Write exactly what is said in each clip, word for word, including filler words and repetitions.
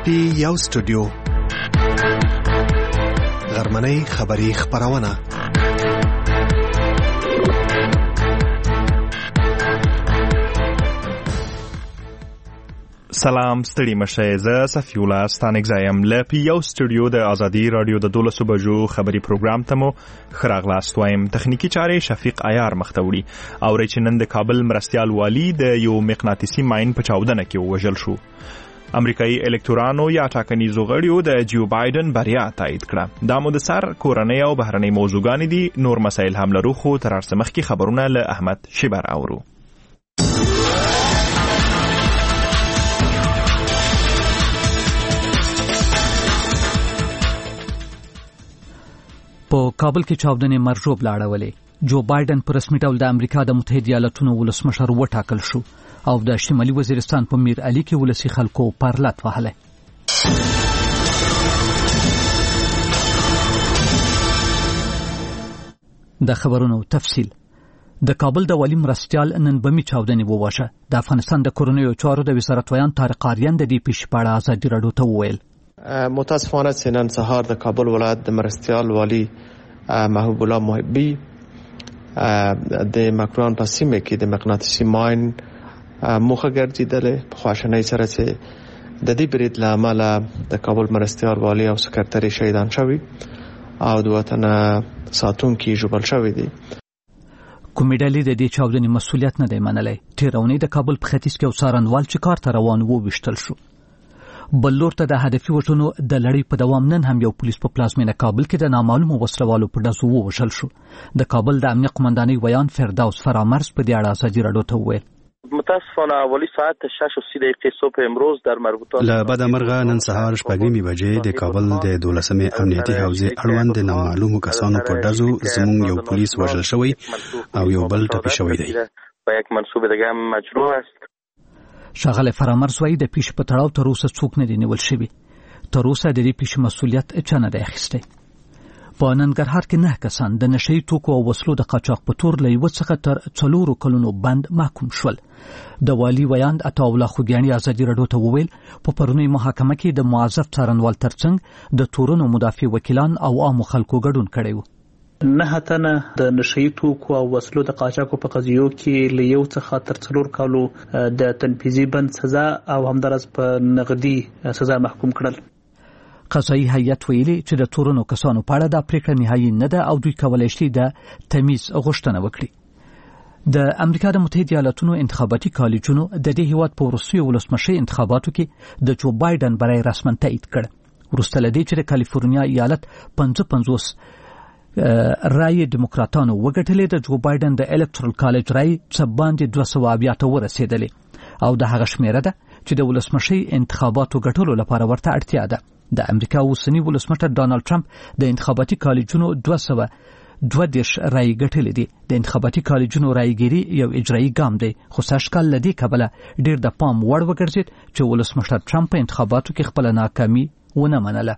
پی یو سټوډیو غرمنۍ خبری خبرونه سلام ستړي مشه زه صفی الله ستانک زایم ل پی یو سټوډیو د ازادي رادیو د دولسو بجو خبری پروګرام ته مو خراغلاست وایم. تخنیکی چارې شفیق عیار مختوړي او رچنن د کابل مرستيال والی د یو مغناطیسي ماين په چاودنه کې وژل شو. امریکایي الکتورانو یا ټاکنیزو غړیو د جو بایدن بریا تایید کړه. دا مو د سر کورنۍ او بهرنۍ موضوعګان دي. نور مسایل هم لرو خو تر څو مخکې خبرونه له احمد شیبر اورو. په کابل کې چاودنې مرجوب لاړولې. جو بایدن په رسمي ډول د امریکا د متحده ایالاتونو ولسمشر وټاکل شو او د شمالي وزیرستان په میر علي کې ولسی خلکو پارلات وهله. د خبرونو تفصیل. د کابل د والی مرستيال نن بمی چاودنې وواشه. د افغانستان د کورنیو چارو د وزارت ویان طارق آریان د دې پیښې په اړه ازادي رادیو ته وویل. متاسفانه سنن سهار د کابل ولایت د مرستيال والی محبوب الله محبی د مکران په سیمه کې د مغناطیسي ماين موخه ګرځیدله. په خواشنۍ سره چې د دې برید له امله د کابل مرستيال والی او سکرټری شهیدان شوي او د وطن ساتونکي جوړل شوي دي. کومیډالي د دې چاودنې مسولیت نه دی منلی. تیرونی د کابل په ختیځ کې وسارنوال چې کار ته روان وو وشتل شو. بلور ته د هدفي وژنو د لړۍ په دوام نن هم یو پولیس په پلازمینه کابل کې د نامعلومو وسلوالو په ډزو ووژل شو. د کابل د امنیه قومندانۍ ویان فردوس فرامرز په دې اړه ازادي رادیو ته وویل. متاسفانه اولی ساعت شش و سی دقیقه صبح امروز در مربوطه له بعد مرغه نن سهار شپږمې بجې د کابل د دولسمې امنیتي حوزې اړوند د نامعلومو کسانو په ډزو زموږ یو پولیس وژل شوی او یو بل ټپي شوی دی. و یک منصوب دیگه هم مجروح است. شاغله فرامرز وایي د پیښې په تړاو تر اوسه څوک نه دی نیول شوی. تر اوسه د دې پیښې مسولیت چا نه دی اخیستی. په ننګرهار کې نه کسان د نشئی توکو او وسلو د قاچاق په تور له یو څخه تر څلورو کلونو بند محکوم شول. د والی ویان عطا الله خوګیاني ازادي رادیو ته وویل په پرونی محاکمه کې د معذب څارنوال ترڅنګ د تورونو مدافع وکیلان او عام خلکو ګډون کړی وو. نه تنه د نشئی توکو او وسلو د قاچاقو په قضیو کې له یو څخه تر څلور کالو د تنفیذي بند سزا او همدارس په نقدي سزا محکوم کړل. قضایي هیئت ویلي چې د تورونو کسانو په اړه د پریکړه نهایي نه ده او دوی کولای شي د تمیز غوښتنه وکړي. د امریکا د متحده ایالاتونو انتخاباتي کالجونو د دې هیواد په وروستیو ولسمشي انتخاباتو کې د جو بایدن برای رسمن تایید کړ. وروسته له دې چې د کالیفورنیا ایالت پنځه پنځوس رای دیموکراتانو وګټلې، د جو بایدن د الکترال کالج رای څه باندې دوه سوه اویا ته ورسېدلې او د هغه شمیره ده چې د ولسمشي انتخاباتو ګټلو لپاره ورته اړتیا ده. د امریکا اوسنی ولسمشر ډانلډ ټرمپ د انتخاباتي کالجونو دوه سوه دوه دیرش رای ګټلې دي. د انتخاباتي کالجونو رایګيري یو اجرایي ګام دی خو سږکال له دې کبله ډېر د پام وړ وګرځید چې ولسمشر ټرمپ په انتخاباتو کې خپله ناکامي ونه منله.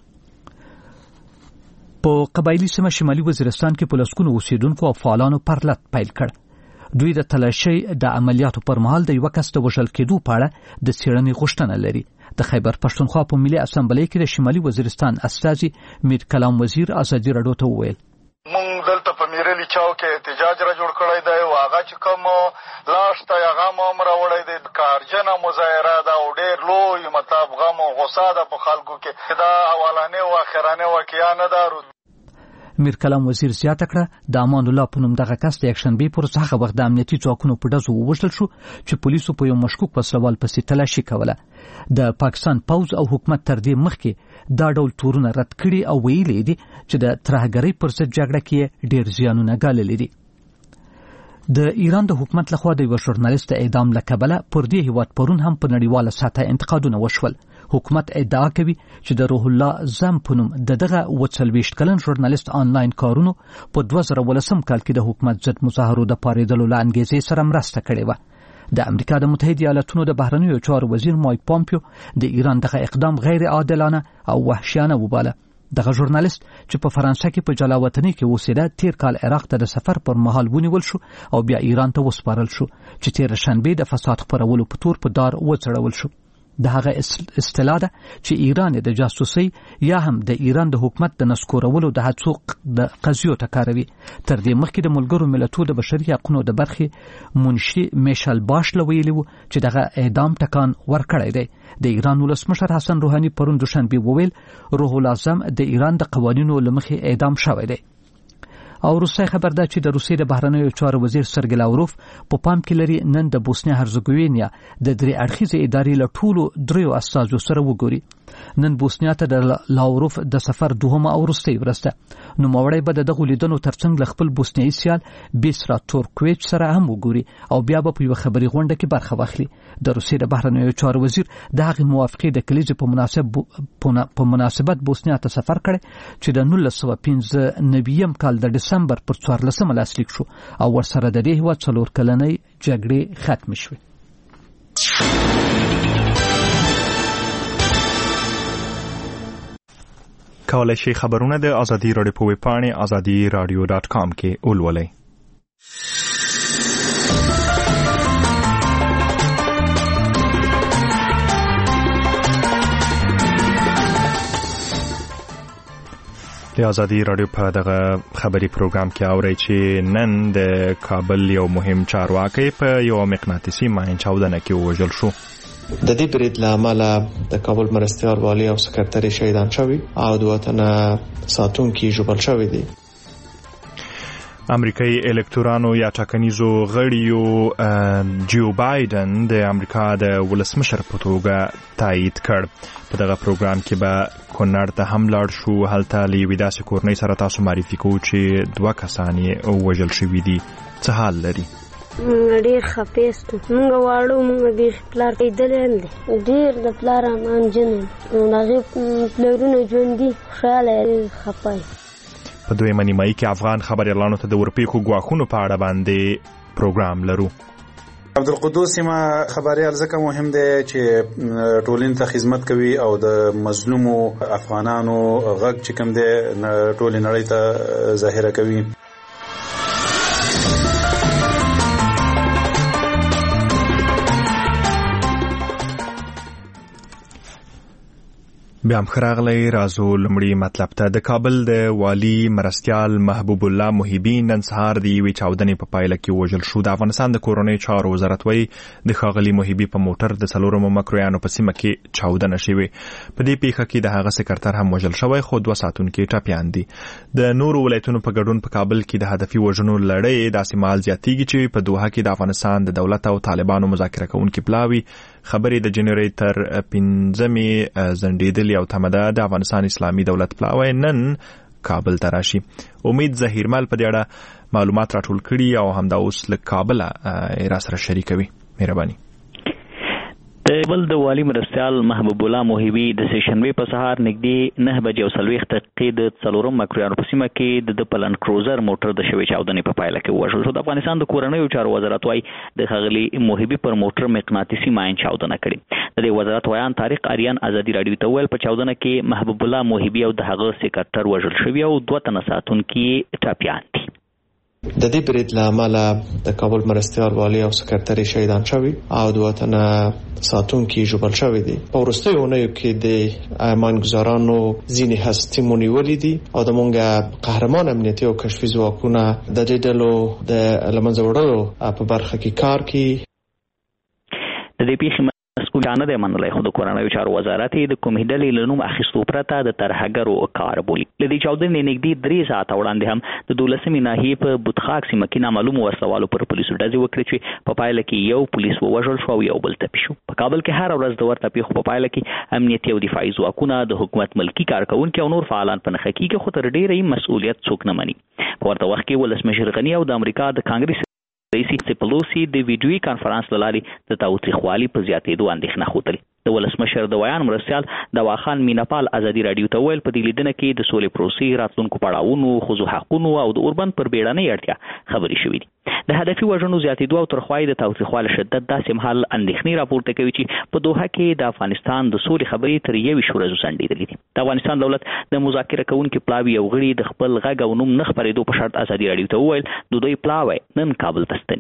په قبایلی سیمه شمالي وزیرستان کې پولیسونو اوسیدونکو او فعالانو پرلط پیل کړ. دوی د تلاشي د عملیاتو پر مهال د یو کس د وژل کېدو په اړه د څېړنې غوښتنه لري. د خیبر پښتونخوا په ملي اسامبلۍ کې د شمالي وزیرستان استازي میر کلام وزیر ازادي رادیو ته وویل. مونږ دلته په میرلی چاو کې احتجاج را جوړ کړی دی او هغه چې کوم لاش ته هغه هم راوړی دی. کارجنه مظاهره ده او ډېر لوی مطلب غم او غصه ده په خلکو کې. دا اولانې او اخرانې واقعه نه ده. میر کلام وزیر زیاته کړه د امان الله په نوم دغه کس د یکشنبې پر څخه وخت د امنیتي ځواکونو په ډزو ووژل شو چې پولیسو په یو مشکوک وسلوال پسې تلاشي کوله. د پاکستان پوز او حکومت تر دې مخکې دا ډول تورونه رد کړي او ویلي دي چې د ترهګرۍ پر ضد جګړه کې ډېر زیانونه ګاللي دي. د ایران د حکومت لخوا د یو ژورنالیست اعدام له کبله پر دې هیواد پرون هم په نړیواله سطحه انتقادونه وشول. حکومت ادعا کوي چې د روح الله زم په نوم د دغه وڅلويشت کلن ژورنالیست آنلاین کارونو په دوه زره ولسم کال کې د حکومت ضد مظاهرو د پارېدلو له انګیزې سره مرسته کړې وه. د امریکا د متحده ایالاتونو د بهرنیو چارو وزیر مایک پامپیو د ایران دغه اقدام غیر عادلانه او وحشیانه وباله. دغه ژورنالیست چې په فرانسه کې په جلاوطنۍ کې اوسېده تیر کال عراق ته د سفر پر مهال ونیول شو او بیا ایران ته وسپارل شو چې تیر شنبه د فساد خپرولو په تور په دار وڅړول شو. د هغه اصطلاح ده چې ایران د جاسوسي یا هم د ایران د حکومت د نسکورولو د هڅو د قضیو ټکاروي. تر دې مخکې د ملګرو ملتونو د بشري حقوقو د برخې منشي میشل باشل ویلي و چې دغه اعدام ټکان ورکړی دی. د ایران ولسمشر حسن روحاني پرون دوشنبه وویل روح الاعظم د ایران د قوانینو لمخې اعدام شوی دی. او روسي خبر ده چې د روسي د بهرنیو چارو وزیر سرګی لاوروف په پام کې لري نن د بوسنیا هرزګوینیا د درې اړخیزې ادارې له ټولو دریو استازو سره وګوري. نن بوسنیا ته د لاوروف د سفر دوهمه او وروستۍ ورځ ده. نو موري به دغه لیدنو ترڅنګ ل خپل بوسنیایي سیال بیسرا تورکویچ سره هم وګوري او بیا به په یو خبري غونډه کې برخه واخلي. د روسي د بهرنیو چارو وزیر د هغه موافقه د کلیزې په مناسبت په مناسبت بوسنیا ته سفر کړي چې د نولس سوه پنځه نوي کال د دسمبر پر څوارلسمه لاسلیک شو او ورسره د دې هیواد څلور کلنۍ جګړې ختم شوې. کولای شي خبرونه د ازادي راډیو په ویب پاڼه ازادي رادیو ډاټ کام کې ولولئ. د ازادي راډیو په دغه خبري پروګرام کې اورئ چې نن د کابل یو مهم چارواکي په یو مقناطیسي ماین چاودنه کې وژل شو. د دې برید له امله د کابل مرستیال والی او سکرټري شهیدان شوي او دوه تنه ساتونکي ژوبل شوي دي. امریکایي الکتورانو یا ټاکنیزو غړیو جو بایدن د امریکا د ولسمشر په توګه تایید کړ. په دغه پروګرام کې به کونړ ته هم لاړ شو. هلته له یوې داسې کورنۍ سره تاسو معرفي کوو چې دوه کسان یې وژل شوي دي. څه حال لري؟ ډېر خپېستو مونږ واړو مونږ ډېر پلار پیدلې دی ډېر د پلار امان جن نو هغې پلرونه ژوندي خوشحاله خپای. په دویمه نیمایي کې افغان خبریالانو ته د ورپېښو ګواښونو په اړه باندې پروګرام لرو. عبدالقدوس سیمه خبریال ځکه مهم دی چې ټولنې ته خدمت کوي او د مظلومو افغانانو غږ چې کوم دی ټولې نړۍ ته ظاهره کوي. بیا هم خراغلی رازو لمړي مطلب ته. د کابل د والی مرستیال محبوب الله محبی نن سهار د یوې چاودنې په پایله کې وژل شو. د افغانستان د کورنۍ چارو وزارت وایي د ښاغلي محبی په موټر د څلورمو مکرویانو په سیمه کې چاودنه شوې. په دې پیښه کې د هغه سکرټر هم وژل شوی خو دوه ساتونکي ټپیان دي. د نورو ولایتونو په ګډون په کابل کې د هدفي وژنو لړۍ داسې مهال زیاتېږي چې په دوحه کې د افغانستان د دولت او طالبانو مذاکره کوونکي پلاوي خبرې د جنریټر پنځمې زنډېدلې او تمده د افغانستان اسلامي دولت پلاوی نن کابل ته راشي. امید ظهیرمل په دې اړه معلومات راټول کړي او همدا اوس له کابله را سره شریکوي. مهرباني. د کابل د والی مرستیال محبوب الله محبی د سېشنبې په سهار نږدې نه بجې او څلوېښت دقیقې د څلورم مکرویانو په سیمه کې د پلن کروزر موټر د شوې چاودنې په پایله کې ووژل شو. د افغانستان د کورنیو چارو وزارت وايي د ښاغلي محبي پر موټر مقناطیسي ماین چاودنه کړې. د دې وزارت ویان طارق آریان ازادي راډیو ته وویل په چاودنه کې محبوب الله محبي او د هغه سکرټر وژل شوي او دوه تنه ساتونکي ټپیان دي. د دې برید له امله د کابل مرستیال والی او سکرټري شهیدان شوي او دوه تنه ساتونکي ژوبل شوي دي. په وروستیو اونیو کې د امانګزارانو ځینې هستې مونیولې دي او د مونږ قهرمان امنیتي او کشفي ځواکونه د دې ډلو د له منځه وړلو په برخه کې کار کوي. د دې پیښې مسؤل نه دی منلی خو د کورنیو چارو وزارت د کومې ډلې له نوم اخیستو پرته د ترهګرو کار بولي. له دې چاودنې نږدې درې ساعته وړاندې هم د دولسمې ناحیې په بوتخاک سیمه کې نامعلومو وسلوالو پر پولیسو ډزې وکړې چې په پایله کې یو پولیس ووژل شو او یو بل ټپي شو. په کابل کې هره ورځ د ورته پیښو په پایله کې امنیتي او دفاعي ځواکونه د حکومت ملکي کارکوونکي او نور فعالان په نښه کېږي خو تر ډېره مسؤلیت څوک نه مني. په ورته وخت کې ولسمشر غني او د امریکا د کانګرس رئیس پلوسی د ویډیوي کانفرنس له لارې د تاوتریخوالي په زیاتېدو اندېښنه ښودلې. د ولسمشر د ویان مرستیال دواخان میناپال ازادي راډیو ته ویل په دې لیدنه کې د سولې پروسې راتلونکو پړاوونو ښځو حقونو او د اوربند پر بیړنۍ اړتیا خبرې شوې دي. د هدفي وژنو زیاتېدو او ترخوالي د تاوتریخوالي شدت داسې مهال اندېښنې راپورته کوي چې په دوحه کې د افغانستان د سولې خبرې تر یوې ورځې ځنډېدلې دي. د افغانستان دولت د مذاکره کوونکي پلاوي یو غړي د خپل غږ او نوم نه خپرېدو په شرط ازادي راډیو ته وویل د دوی پلاوی نن کابل ته ستنېږي.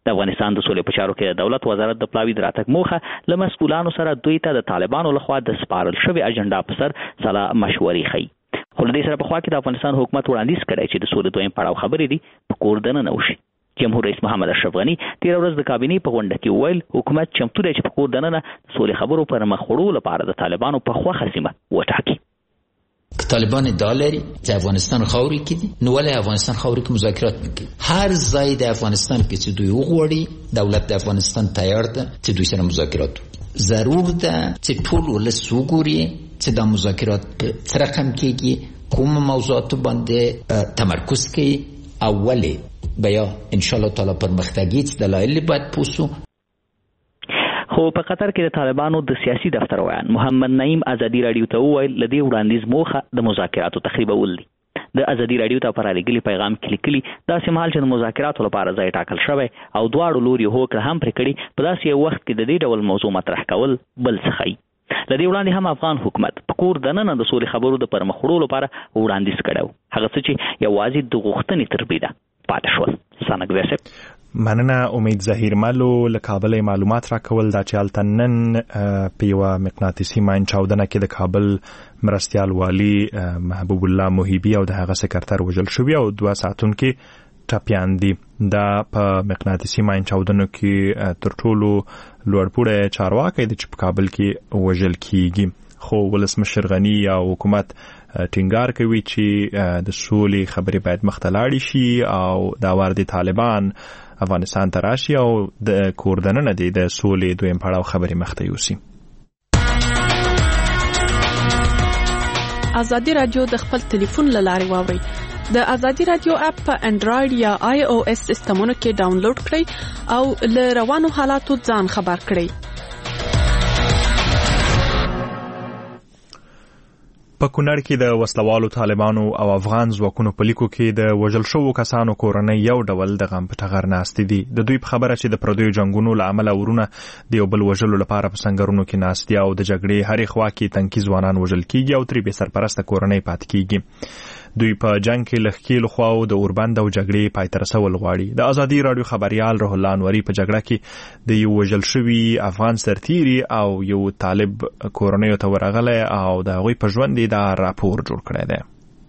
د افغانستان د سولې په چارو کې د دولت وزارت د پلاوي د راتګ موخه له مسؤلانو سره دوی ته د طالبانو لخوا د سپارل شوی اجنډا په سر سلا مشورې خي. خو له دې سره په خوا کې د افغانستان حکومت وړاندیز کړی چې د سولې دویم پړاو خبرې دي په کور دننه وشي. جمهور رئیس محمد اشرف غنی تیر ورځ د کابینې په غونډه کې ویل حکومت چمتو دی چې په کور دننه د سولې خبرو پر مخ وړو لپاره د طالبانو په خوښه سیمه وټاکي. طالبان ادعا لري چې افغانستان خاوري کې دي، نو ولې افغانستان خاوري کې مذاکرات نه کوي؟ هر ځای د افغانستان کې چې دوی وغواړي دولت د افغانستان تیار ده چې دوی سره مذاکرات وکړي. ضرور ده چې ټول ولس وګوري چې د مذاکرات په څه رقم کېږي، کوم موضوعات باندې تمرکز کوي، اولی بیا ان شاء الله تعالی پرمختګي دلایل باید پوسو. خو په قطر کې د طالبانو د سیاسي دفتر ویان محمد نعیم ازادي رادیو ته وویل لدی وړاندیز موخه د مذاکراتو تخریبول دي. د ازادي رادیو ته پر لګلي پیغام کې لیکلي دا سمحال چې د مذاکراتو لپاره ځای ټاکل شوی او دواړو لوري هوکړه هم پرې کړي په داسې یو وخت کې د دې ډول موضوع مطرح کول بل څه ښيي. لدی وړاندې هم افغان حکومت په کور دننه د سولې خبرو د پرمخ وړو لپاره وړاندیز کړو، هغه څه چې یوازې د غوښتنې تر بریده پاتې شول. سانګ وسه مننه امید ظهیر مالو له کابل معلومات را کول دا چې التنن په یو مقناطیسي ماین چاودنه کې د کابل مرستيال والی محبوب الله محیبی او د هغه سکرټر وژل شوی او دوه ساعتون کې ټاپیان دي. دا په مقناطیسي ماین چاودنو کې تر ټولو لوړپوړی چارواکي د چې په کابل کې وژل کیږي. خو ولسمشر غنی او حکومت ټینګار کوي چې د سولې خبرې باید مخته لاړې شي او دا وردی طالبان افغانستان ته راشي او د کور دننه د سولې دویم پړاو خبرې مخته یوسي. ازادي رادیو د خپل ټلیفون له لارې واوري. د ازادي رادیو اپ په انډراید یا آی او اس سیستمونو کې ډاونلوډ کړئ او له روانو حالاتو ځان خبر کړئ. په کونړ کې د وسلوالو طالبانو او افغان ځواکونو په لیکو کې د وژل شوو کسانو کورنۍ یو ډول د غم په ټغر ناستې دي. د دوی په خبره چې د پردیو جنگونو له امله ورونه د یو بل وژلو لپاره په سنگرونو کې ناستي او د جګړې هرې خوا کې تنکي ځوانان وژل کیږي او ترې بې سرپرسته کورنۍ پاتې کیږي. دوی په جنگ کې لخکیل خواو د اوربند او جګړې پای ته رسول غواړي. د ازادي رادیو خبريال روح الله انوري په جګړه کې د یو وژل شوی افغان سرتیری او یو طالب کورنۍ ته ورغله او د هغوی په ژوند دا راپور جوړ کړی دی.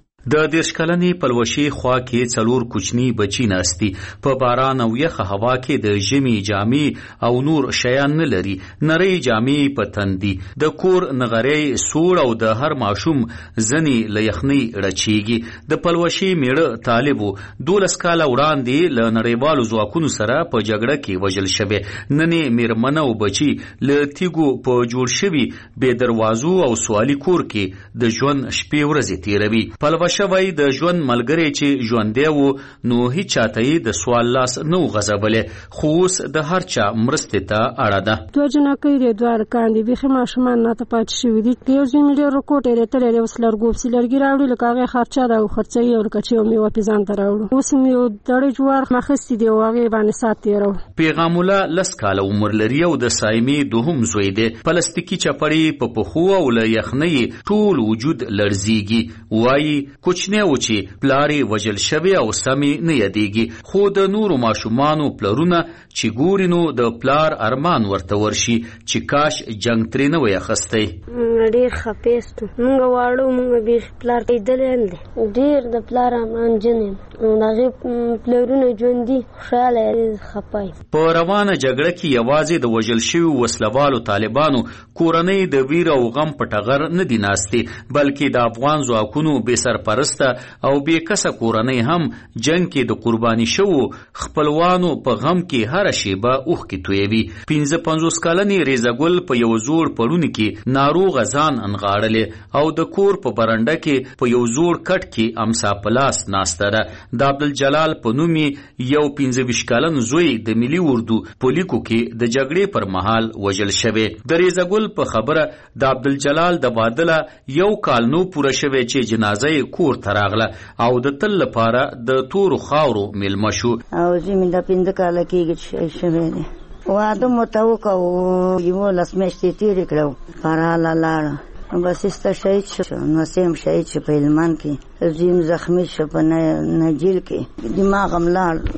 د دیش کلنی پلوشي خوا کې څلور کوچنی بچی ناشتي په باران او یخه هوا کې د ژمي جامې او نور شیان نه لري، نری جامې په تندي د کور نغری سوړ او د هر ماشوم زنی لیخنی رچیږي. د پلوشي میړه طالبو دولس کال وړاندې ل نړیوالو ځواکونو سره په جګړه کې وژل شوی. ننې میرمنه او بچی ل تیګو په جوړ شوی بے دروازو او سوالی کور کې د ژوند شپې ورځې تیروي. پلوشي شوی د ژوند ملګری چې ژوندی وو نو هیڅ چاته د سوال لاس نو غزبلې، خو اوس د هر چا مرستې ته اړه ده. دوه جنکۍ د دوه کاندي بيخي ماشومان نه ته پات شوی دي. یو ځینې ډېر کوټې لري تل یو سلر ګوب سلرګي راوړي لکه هغه خرچه دا خرچه یو لکه چې مې واپسان ته راوړو. اوس مې دړې جوار مخستې دی واغې باندې ساتي راو. پیغام الله لس کال عمر لري او د سایمي دوهم زوی دی. پلاستیکي چپړې په پخو او له یخنۍ ټول وجود لړزيږي. وایي کوچنی و چې پلاری وجل شوی او سمي نه یادېږي، خو د نورو ماشومانو پلرونه چې ګوري نو د پلار ارمان ورته ورشي چې کاش جنگ ترې نه وای اخستی. ډېر خپېستو موږ واړو موږ به پلار پیدلې نه ډېر د پلار ارمان جنم نو هغه پلرونه ژوندۍ خوشاله خپای. په روانه جګړه کې یوازې د وجل شوی وسلوالو طالبانو کورنۍ د ویر او غم په ټغر نه دي ناستي، بلکې د افغان ځواکونو بې سرپرسته او بې کسه کورنۍ هم جنگ کې د قرباني شوو خپلوانو په غم کې هر شیبه اوښکې تویوي. پنځه پنځوس کلنې ریزګل په یو زوړ پړوني کې ناروغ ځان انغاړلې او د کور په برنډه کې په یو زوړ کټ کې امسا پلاس ناسته ده. د عبدالجلال په نوم یو پنځه ویشت کلن زوی د ملي اردو په لیکو کې د جګړې پر مهال وژل شوی. د ریزګل په خبره د عبدالجلال د بادله یو کال نو پوره شوی چې جنازه کور تراغله او د تل لپاره د تورو خاورو ملما شو. او زمين د پنځه کال کې شوی دی. واده متوقع یو لاس مشتي تیر کړو پراله لاړ بس است شهید شو. نو سیم شهید شو په هلمند کې، زم زخمی شو په نجیل کې، دماغ هم لاړ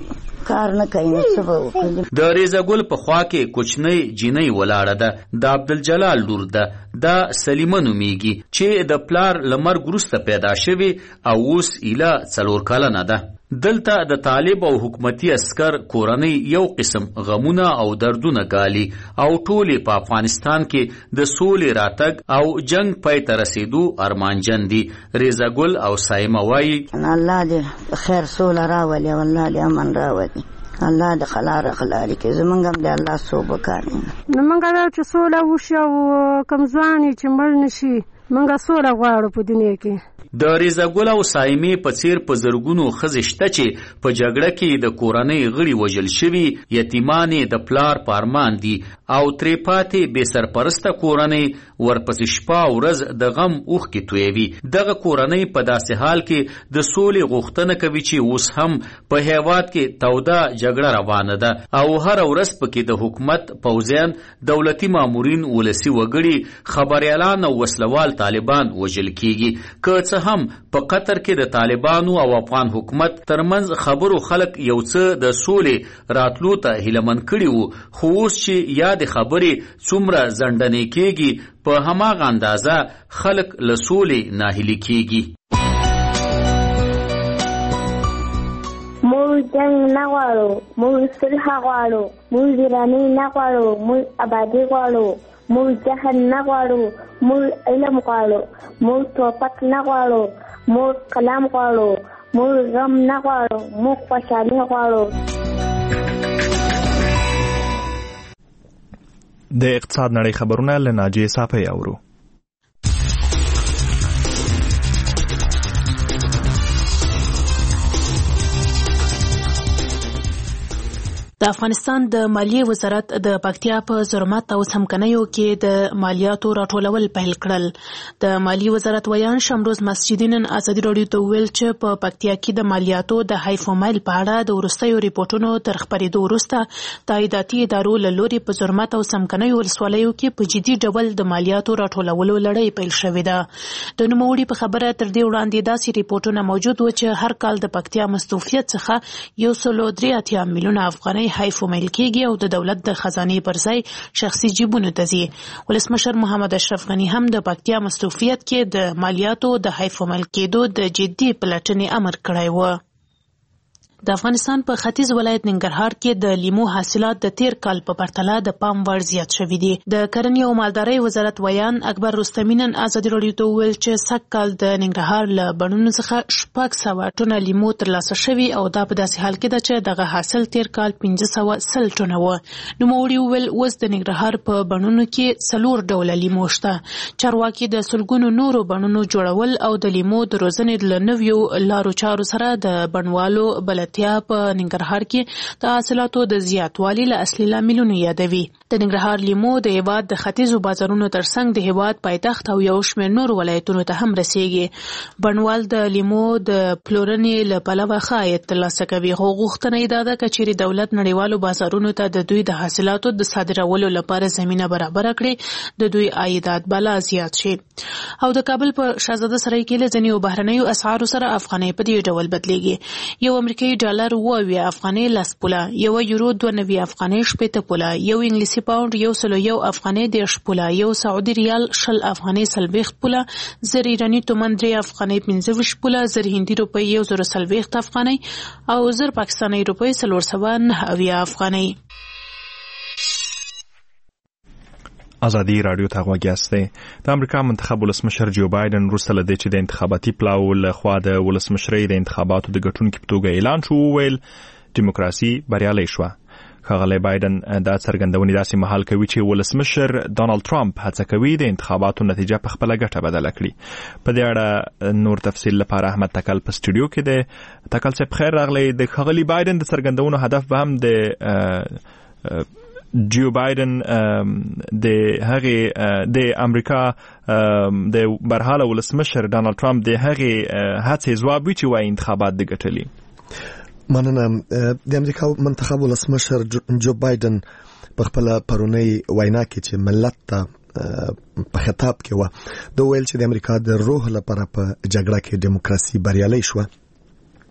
کار نه کوي څه به وکړي. د ریزګل په خوا کې کوچنۍ جینۍ ولاړه ده، د عبدالجلال لور ده، دا سلیمه نومیږي چې د پلار له مرګ وروسته پیدا شوې او اوس ایله څلور کلنه ده. دلته د طالب او حکومتي عسكر کورنۍ یو قسم غمونه او دردونه ګالي او ټولې په افغانستان کې د سولې راتګ او جنگ پای ته رسیدو ارمانجن دي. ریزګل او سایمه وایي الله دې خیر سوله راولي او الله دې امن راولي، الله د خلاره خلاري کې زمونږ هم د الله صوبه کاري نو مونږ دا چې سوله وشي او کمزواني چې مړ نشي مونږ سوله غواړو په دنیا کې. د ریزګل او سایمې په څیر په زرګونو ښځې شته چې په جګړه کې د کورنۍ غړي وژل شوي، یتیمانې د پلار په ارمان دي او ترې پاتې بې سرپرسته کورنۍ ورپسې شپه او ورځ د غم اوښکې تویوي. دغه کورنۍ په داسې حال کې د سولې غوښتنه کوي چې اوس هم په هېواد کې توده جګړه روانه ده او هره ورځ پکې د حکومت پوځیان، دولتي مامورین، ولسي وګړي، خبریالان او وسلوال طالبان وژل کیږي. که څه هم په قطر کې د طالبانو او افغان حکومت ترمنځ خبرو خلک یو څه د سولې راتلو ته هیلهمن کړي وو، خو اوس چې یادې خبرې څومره ځنډنې کېږي په هماغه اندازه خلک له سولې ناهیلي کېږي. موږ جنګ نه غواړو، موږ صلح غواړو، موږ ویراني نه غواړو، موږ آبادي غواړو، موږ جهل نه غواړو، موږ علم غواړو، موږ توپک نه غواړو، موږ قلم غواړو، موږ غم نه غواړو، موږ خوشحالي غواړو. د اقتصاد نړۍ خبرونه له ناجیې صافۍ اورو. د افغانستان د مالیې وزارت د پکتیا په زرمت او سمکنیو کې د مالیاتو راټولول پیل کړل. د مالیې وزارت ویان شمروز مسجدي نن ازادي راډیو ته ویل چې په پکتیا کې د مالیاتو د هایفومایل په اړه د وروستیو ریپورتونو تر خپرېدو وروسته تاییداتي ادارو له لوري په زرمت او سمکنیو ولسوالیو کې په جدي ډول د مالیاتو راټولولو لړۍ پیل شوې ده. د نوموړي په خبره تر دې وړاندې داسې ریپورتونه موجود و چې هر کال د پکتیا مستوفیت څخه یو سل درې اتیا میلیونه افغانۍ هایفومیل کېږي او د دولت د خزانې پر ځای شخصي جیبونو ته ځي. ولسمشر محمد اشرف غني هم د پکتیا مستوفیت کې د مالیاتو د هایفومیل کېدو د جدي پلټنې امر کړی و. د افغانستان په ختیځ ولایت ننګرهار کې د لیمو حاصلات د تیر کال په پرتله د پام وړ زیات شوي دي. د کرنې او مالدارۍ وزارت ویان اکبر رستمي نن ازادي راډیو ته وویل چې سږ کال د ننګرهار له بڼونو څخه شپږ سوه ټنه لیمو ترلاسه شوي او دا په داسې حال کې ده چې دغه حاصل تیر کال پنځه سوه سل ټنه و. نوموړي وویل اوس د ننګرهار په بڼونو کې څلور ډوله لیمو شته. چارواکي د سلګونو نورو بڼونو جوړول او د لیمو د روزنې له نویو لارو چارو سره د بڼوالو بلد په ننګرهار کې د حاصلاتو د زیاتوالي له اصلي لاملونو یادوي. د ننګرهار لیمو د هېواد د ختیځو بازارونو ترڅنګ د هېواد پایتخت او یو شمېر نورو ولایتونو ته هم رسیږي. بڼوال د لیمو د پلورنې له پلوه ښه عاید ترلاسه کوي، خو غوښتنه یې دا ده که چیرې دولت نړیوالو بازارونو ته د دوی د حاصلاتو د صادرولو لپاره زمینه برابره کړي د دوی عایدات به لا زیات شي. او د کابل په شهزاده سرای کې له ځینو بهرنیو اسعارو سره افغانۍ په دې ډول بدلیږي. یو امریکایي ډالر اوه اویا افغانۍ لس پوله، یو یورو دوه نوي افغانۍ شپېته پوله، یو انګلیسي پاونډ یو سلو یو افغانۍ دېرش پوله، یو سعودي ریال شل افغانۍ څلوېښت پوله، زر ایراني تومن درې افغانۍ پنځه ویشت پوله، زر هندي روپۍ یو زر څلوېښت افغانۍ او زر پاکستاني روپۍ څلور سوه نهه اویا افغانۍ. ازادي راډیو ته غوږ یاستئ. د امریکا منتخب ولسمشر جو بایدن وروسته له دې چې د انتخاباتي پلاو له خوا د ولسمشرۍ د انتخاباتو د ګټونکي په توګه اعلان شو وویل ډیموکراسي بریالۍ شوه. ښاغلی بایدن دا څرګندونې داسې مهال کوي چې ولسمشر ډانلډ ټرمپ هڅه کوي د انتخاباتو نتیجه په خپله ګټه بدله کړي. په دې اړه نور تفصیل لپاره احمد تکل په سټوډیو کې دی. تکل صاحب خیر راغلی. د ښاغلي بایدن د څرګندونو هدف به هم د جو بایدن د هغه د امریکا د برحاله ولسمشر ډانلډ ټرمپ د هغه هڅې ځواب وي چې وايي انتخابات د ګټلي. مننه. د امریکا منتخب ولسمشر جو بایدن په خپل پرونی وینا کې چې ملت ته په خطاب کې و دوه ویل چې د امریکا د روح لپاره په جګړه کې دیموکراسي بریالۍ شوه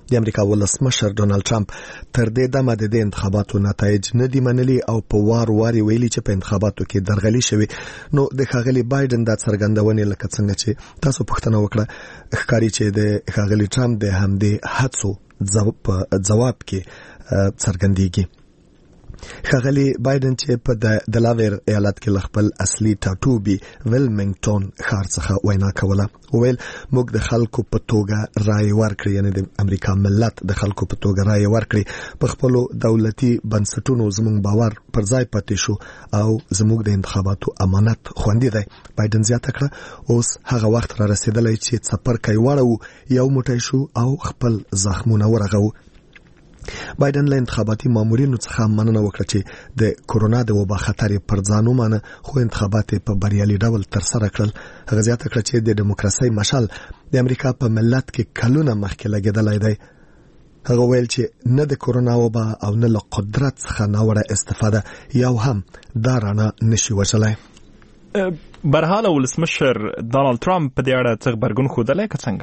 د امریکا ولسمشر ډونالد ټرمپ تر دې دمه د انتخاباتو نتایج نه دی منلي او په وار وار ویلي چې په انتخاباتو کې درغلي شوی. نو د ښاغلي بایدن د څرګندونې لکه څنګه چې تاسو پوښتنه وکړه ښکاري چې د ښاغلي ټرمپ د همدې هڅو ځواب کې څرګندېږي. ښاغلي بایدن چې په دلاویر ایالت کې خپل اصلي ټاټوبي ویلمنګټون ښار څخه وینا کوله ویل موږ د خلکو په توګه رائے ورکړي، یعنی د امریکا ملت د خلکو په توګه رائے ورکړي، په خپل دولتي بنسټونو زموږ باور پر ځای پاتې شو او زموږ د انتخاباتو امانت خوندي دی. بایدن زیاته کړه اوس هغه وخت را رسیدلی چې څپرکی واړو یو موټی شو او خپل زخمونه ورغو. بایدن له انتخاباتي مامورینو څخه مننه وکړه چې د کورونا د وبا خطر پر ځان ومانه، خو انتخابات په بریالي ډول تر سره کړل. هغه زیاته کړه چې د دیموکراسي مشال د امریکا په ملت کې کلونه مخکې لګیدلی دی. هغه ویل چې نه د کورونا وبا او نه له قدرت څخه ناوړه استفاده یو هم دا رانه نشي وژلی. برحال ولسمشر ډونالد ټرمپ په دې اړه څه غبرګون ښودلی که څنګه؟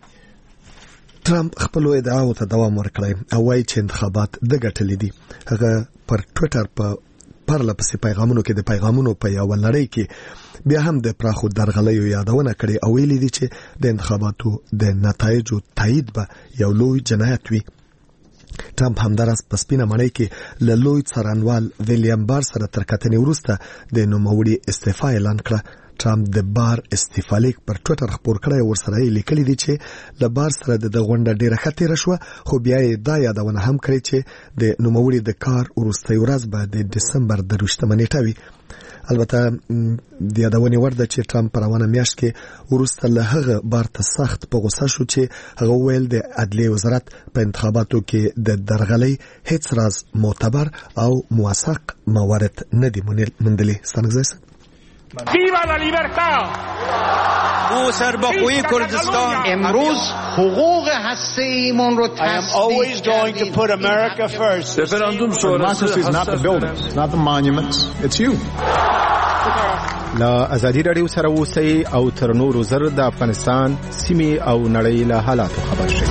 ټرمپ خپل ادعاو ته دوام ورکړی او وایي چې انتخابات د ګټلې دي. هغه پر ټوئیټر په پرله پسې پیغامونو کې د پیغامونو په یو لړۍ کې بیا هم د پراخو درغلیو یادونه کړې او ویلي دي چې د انتخاباتو د نتایجو تایید به یو لوی جنایت وي. ټرمپ همدارس په سپینه مړۍ کې له لوی څارنوال ویلیام بار سره تر کتنې وروسته د نوموړي استعفا اعلان کړه. ټرمپ د بار استعفا لیک پر ټوئیټر خپور کړی او ورسره یې لیکلي دي چې له بار سره د غونډه ډیره ښه تېره شوه، خو بیا یې دا یادونه هم کړې چې د نوموړي د کار وروستۍ ورځ به د ډسمبر درویشتمه نیټه وي. البته د یادونې وړ ده چې ټرمپ په روانه میاشت کې وروسته له هغه بار ته سخت په غوسه شو چې هغه ویل د عدلیې وزارت په انتخاباتو کې د درغلۍ هیڅ راز معتبر او موثق موارد نه دي موندلي. ستانګزی Viva la libertad! ما سربخوی کردستان امروز حقوق هسته‌ایمون رو I am always going to put America first. Referendum sonrası is not the buildings, not the monuments, it's you. لا ازادي رادیو سره اوسئ او تر نورو زر د افغانستان سیمې او نړۍ له حالاتو خبر شئ.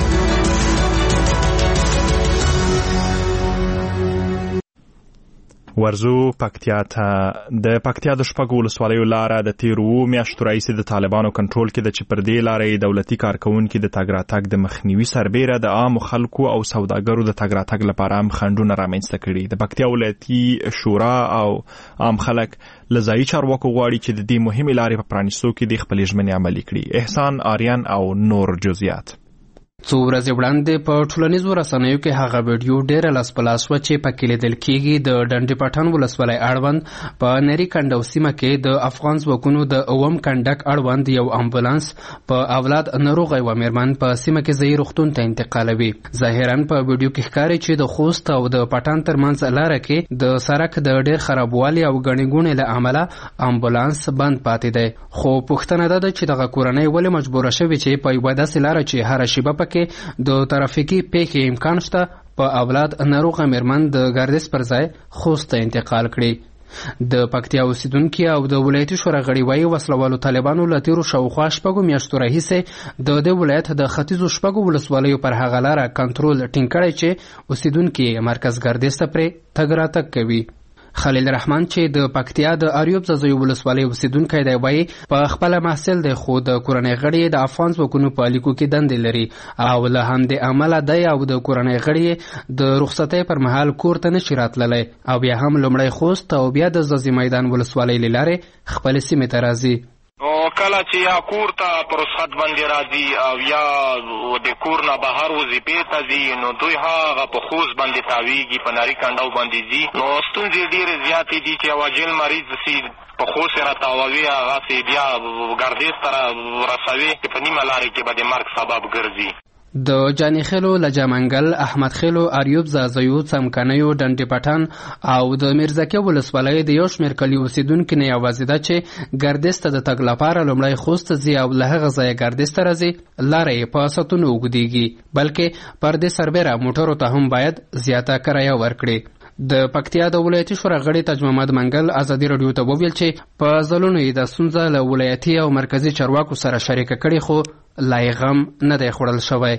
ورزو پکتیا ته د پکتیا د شپږو ولسوالیو لاره د تیرو میاشتو راهیسې د طالبانو کنټرول کې د چې پر دې لارې دولتي کارکونکي د تګ راتګ د مخنیوي سربیره د عامو خلکو او سوداګرو د تګ راتګ لپاره هم خنډونه رامنځته کړي. د پکتیا ولایتي شورا او عام خلک له ځایي چارواکو غواړي چې د دې مهمې لارې په پرانیستو کې د خپلې ژمنې عملي کړي. احسان آریان او نور جزئیات. څو ورځې وړاندې په ټولنیزو رسنیو کې هغه ویډیو ډېره لاس و چې پکې لیدل کېږي د ډنډې پټان ولسوالۍ اړوند په نری کنډو سیمه کې د افغان ځواکونو د اووم کنډک اړوند یو امبولانس په اولاد ناروغه یوه میرمن په سیمه کې ځایي روغتون ته انتقالوي. ظاهرا په ویډیو کې ښکاري چې د خوست او د پټان ترمنځ لاره کې د سړک د ډېر خرابوالي او ګڼې ګوڼې له امله امبولانس بند پاتې دی. خو پوښتنه ده چې دغه کورنۍ ولې مجبوره شوې چې په یوه داسې لاره چې هره شیبه کې د ترافیکي پیښې امکان شته په اولاد ناروغه میرمن د ګردش پر ځای خوست ته انتقال کړي. د پکتیا اوسیدونکي او د ولایتي شورا غړي وايي وسلوالو طالبانو له تیرو شاوخوا شپږو میاشتو راهیسې د دې ولایت د ختیځو شپږو ولسوالیو پر هغه لاره کنټرول ټینګ کړی چې اوسیدونکي مرکز ګردش ته پرې تګ راتګ کوي. خلیل رحمان چې د پکتیا د اریوب زوی ولسوالۍ اوسیدونکی دی وایي په خپل محصل دی خو د کورنۍ غړي د افغان ځواکونو په الیکو کې دندې لري او له همدې امله دی او د کورنۍ غړي د رخصتۍ پر مهال کور ته نشي راتللی او بیا هم لومړی خوست او بیا د ځاځي میدان ولسوالۍ له لارې خپلې سیمې ته راځي. نو کله چې یا کور ته په رخصت باندې راځي او یا د کور نه بهر وظیفې ته ځي نو دوی هغه په خوست باندې تاویږي په نري کنډو باندې ځي. نو ستونزې ډېرې زیاتې دي چې یو عاجل مریض سي په خوست راتاووي هغسې بیا ګردیز ته رسوي چې په نیمه لارې کې به د مرګ سبب ګرځي. د جاني خیلو لجامنګل احمد خیلو اریوب زازیو څمکنیو ډنډې پټان او د میرزکه ولسوالۍ د یو شمېر کلي اوسیدونکي نه یوازې ده چې ګردیز ته د تګ لپاره لومړی خوست ځي او له هغه ځایه ګردیز ته راځي لاره یې په ساعتونو اوږدېږي بلکې پر دې سربیره موټرو ته هم باید زیاته کرایه ورکړي. د پکتیا د ولایتي شورا غړي تاج محمد منګل ازادي رادیو ته وویل چې په ځلونو یې د ستونزه له ولایتي او مرکزي چارواکو سره شریکه کړې خو لا یې غم نه دی خوړل شوی.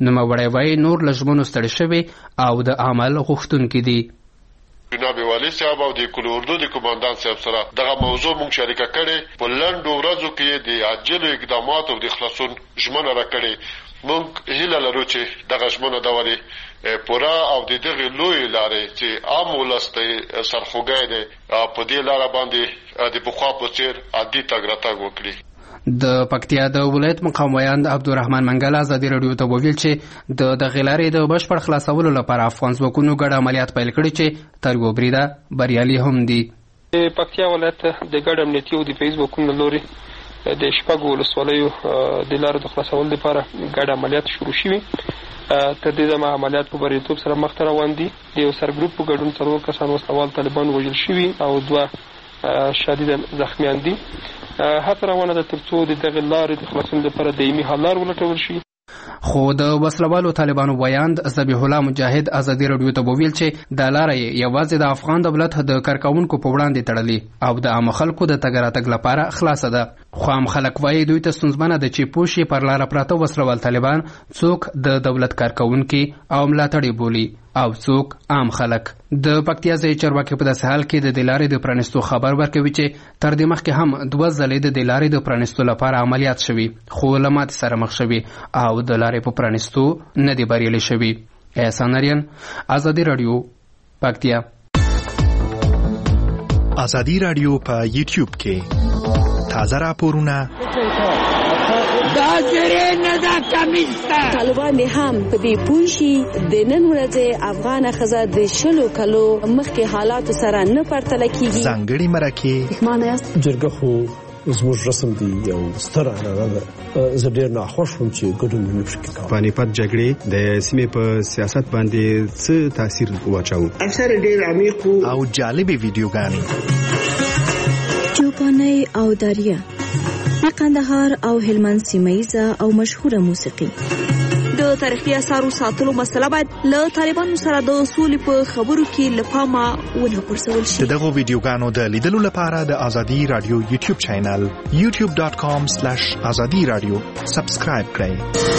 نوموړی وایي نور له ژمنو ستړي شوي او د عمل غوښتونکي دي. جناب والي صاحب او د کل اردو د کمانډان صاحب سره دغه موضوع مونږ شریکه کړې په لنډو ورځو کې د عاجلو اقداماتو د خلاصون ژمنه راکړې. مونږ هیله لرو چې دغه ژمنه د ولې پورا او د دغه لوی لارې چې عام ولسته سرخوږی دی په دې لاره باندې د پخوا په څیر عادي تګ راتګ وکړي. د پکتیا د ولایت مقام ویاند عبدالرحمن منګل ازادي راډیو ته وویل چې د دغې لارې د بشپړ خلاصولو لپاره افغان ځواکونو ګډ عملیات پیل کړي چې تر یوه بریده بریالي هم دي. د پکتیا ولایت د ګډ امنیتي او دفاعي ځواکونو له لوري د شپږو ولسوالیو د لارو د خلاصولو لپاره ګډ عملیات شروع شوي. تر دې دمه عملیات په بریالیتوب سره مخته روان دي. د یو سرګروپ په ګډون څلور کسان وسلوال طالبان وژل شوي او دوه شدیدا زخمیان دي. هڅه روانه ده تر څو د دغې لارې د خلاصون لپاره دایمي حل لار ولټول شي. خو د وسلوالو طالبانو ویاند ذبیح الله مجاهد ازادي راډیو ته وویل چې دا لاره یوازې د افغان دولت د کارکوونکو په وړاندې تړلې او د عام خلکو د تګ راتګ لپاره خلاصه ده. خو عام خلک وایي دوی ته ستونزمنه ده چې پوه شي پر لاره پراته وسلوال طالبان څوک د دولت کارکوونکي او ملاتړي بولي او څوک عام خلک. د پکتیا ځایي چارواکي په داسې حال کې د دې لارې د پرانیستو خبر ورکوي چې تر دې مخکې هم دوه ځلې د دې لارې د پرانیستو لپاره عملیات شوي خو له ماتې سره مخ شوي او د لارې په پرانیستو نه دي بریالي شوي. احسان اریان، ازادي راډیو، پکتیا. ازادي راډیو په یوټیوب کې تازه راپورونه دا زره نه دا کمیسته طالبان هم په دې پوه شي د نن ورځې افغانه ښځه د شلو کلو مخکې حالاتو سره نه پرتله کیږي. ځانګړي مرکې معنی جرګه خو زموږ رسم دی یو ستر عنعنه ده. زه ډېر ناخوښ وم چې ګډون مې پکې کاوه. پانیپت جګړې د سیمې په سیاست باندې څه تاثیر واچاوه؟ اکثر ډېر عمیق او جالبې ویډیوګانې چوپانۍ او دریا د قندهار او هلمند سیمه‌ییزه او مشهوره موسیقي. د تاریخي اثارو ساتلو مسله باید له طالبانو سره د سولې په خبرو کې له پامه ونه غورځول شي. د دغو ویډیوګانو د لیدلو لپاره د ازادي راډیو یوټیوب چینل یوټیوب ډاټ کام سلیش ازادي راډیو سبسکرایب کړئ.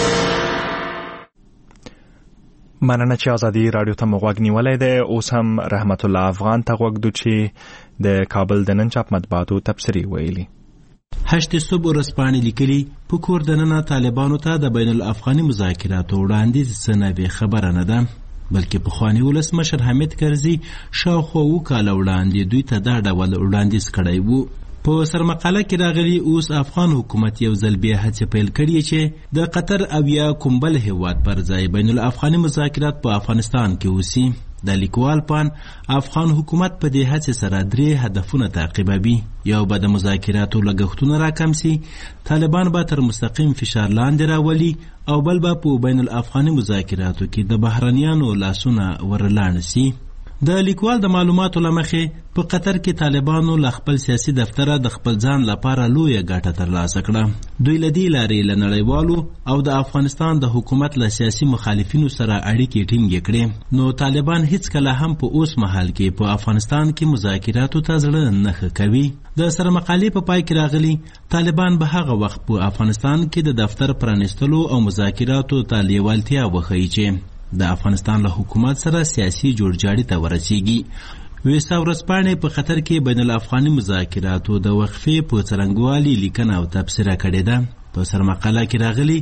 مننه چې ازادي راډیو ته مو غوږ نیولی دی. اوس هم رحمت الله افغان ته غوږ دو چې د کابل د نن چاپ مطبوعاتو تبصرې ویلي. هشت صبح ورځپاڼې لیکلي په کور دننه طالبانو ته د بین الافغاني مذاکراتو وړاندیز څه نه بې خبره نه ده، بلکې پخواني ولسمشر حامد کرزي شاوخوا اوه کاله وړاندې دوی ته دا ډول وړاندیز کړی و. په سرمقاله کې راغلي اوس افغان حکومت یو ځل بیا هڅې پیل کړي چې د قطر او یا کوم بل هیواد پر ځای بین الافغاني مذاکرات په افغانستان کې وسي. د لیکوال پان افغان حکومت په دې هڅې سره درې هدفونه تعقیبوي. یو به د مذاکراتو لګښتونه راکم سي، طالبان به تر مستقیم فشار لاندې راولي، او بل به په بین الافغاني مذاکراتو کې د بهرنیانو لاسونه ورلاړ سي. د لیکوال د معلوماتو لمخې په قطر کې طالبانو له خپل سیاسي دفتره د خپل ځان لپاره لویه ګټه ترلاسه کړه. دوی له دې لارې له نړیوالو او د افغانستان د حکومت له سیاسي مخالفینو سره اړیکې ټینګې کړې. نو طالبان هیڅکله هم په اوس مهال کې په افغانستان کې مذاکراتو ته زړه نه ښه کوي. د سره مقالې په پای کې راغلي طالبان به هغه وخت په افغانستان کې د دفتر پرانیستلو او مذاکراتو ته لیوالتیا وښیي چې د افغانستان له حکومت سره سیاسي جوړجاړي ته ورسیږي. ویسا ورځپاڼې په خطر کې بین الافغاني مذاکراتو د وقفې په څرنګوالي لیکنه او تبصره کړې ده. په سرمقاله کې راغلي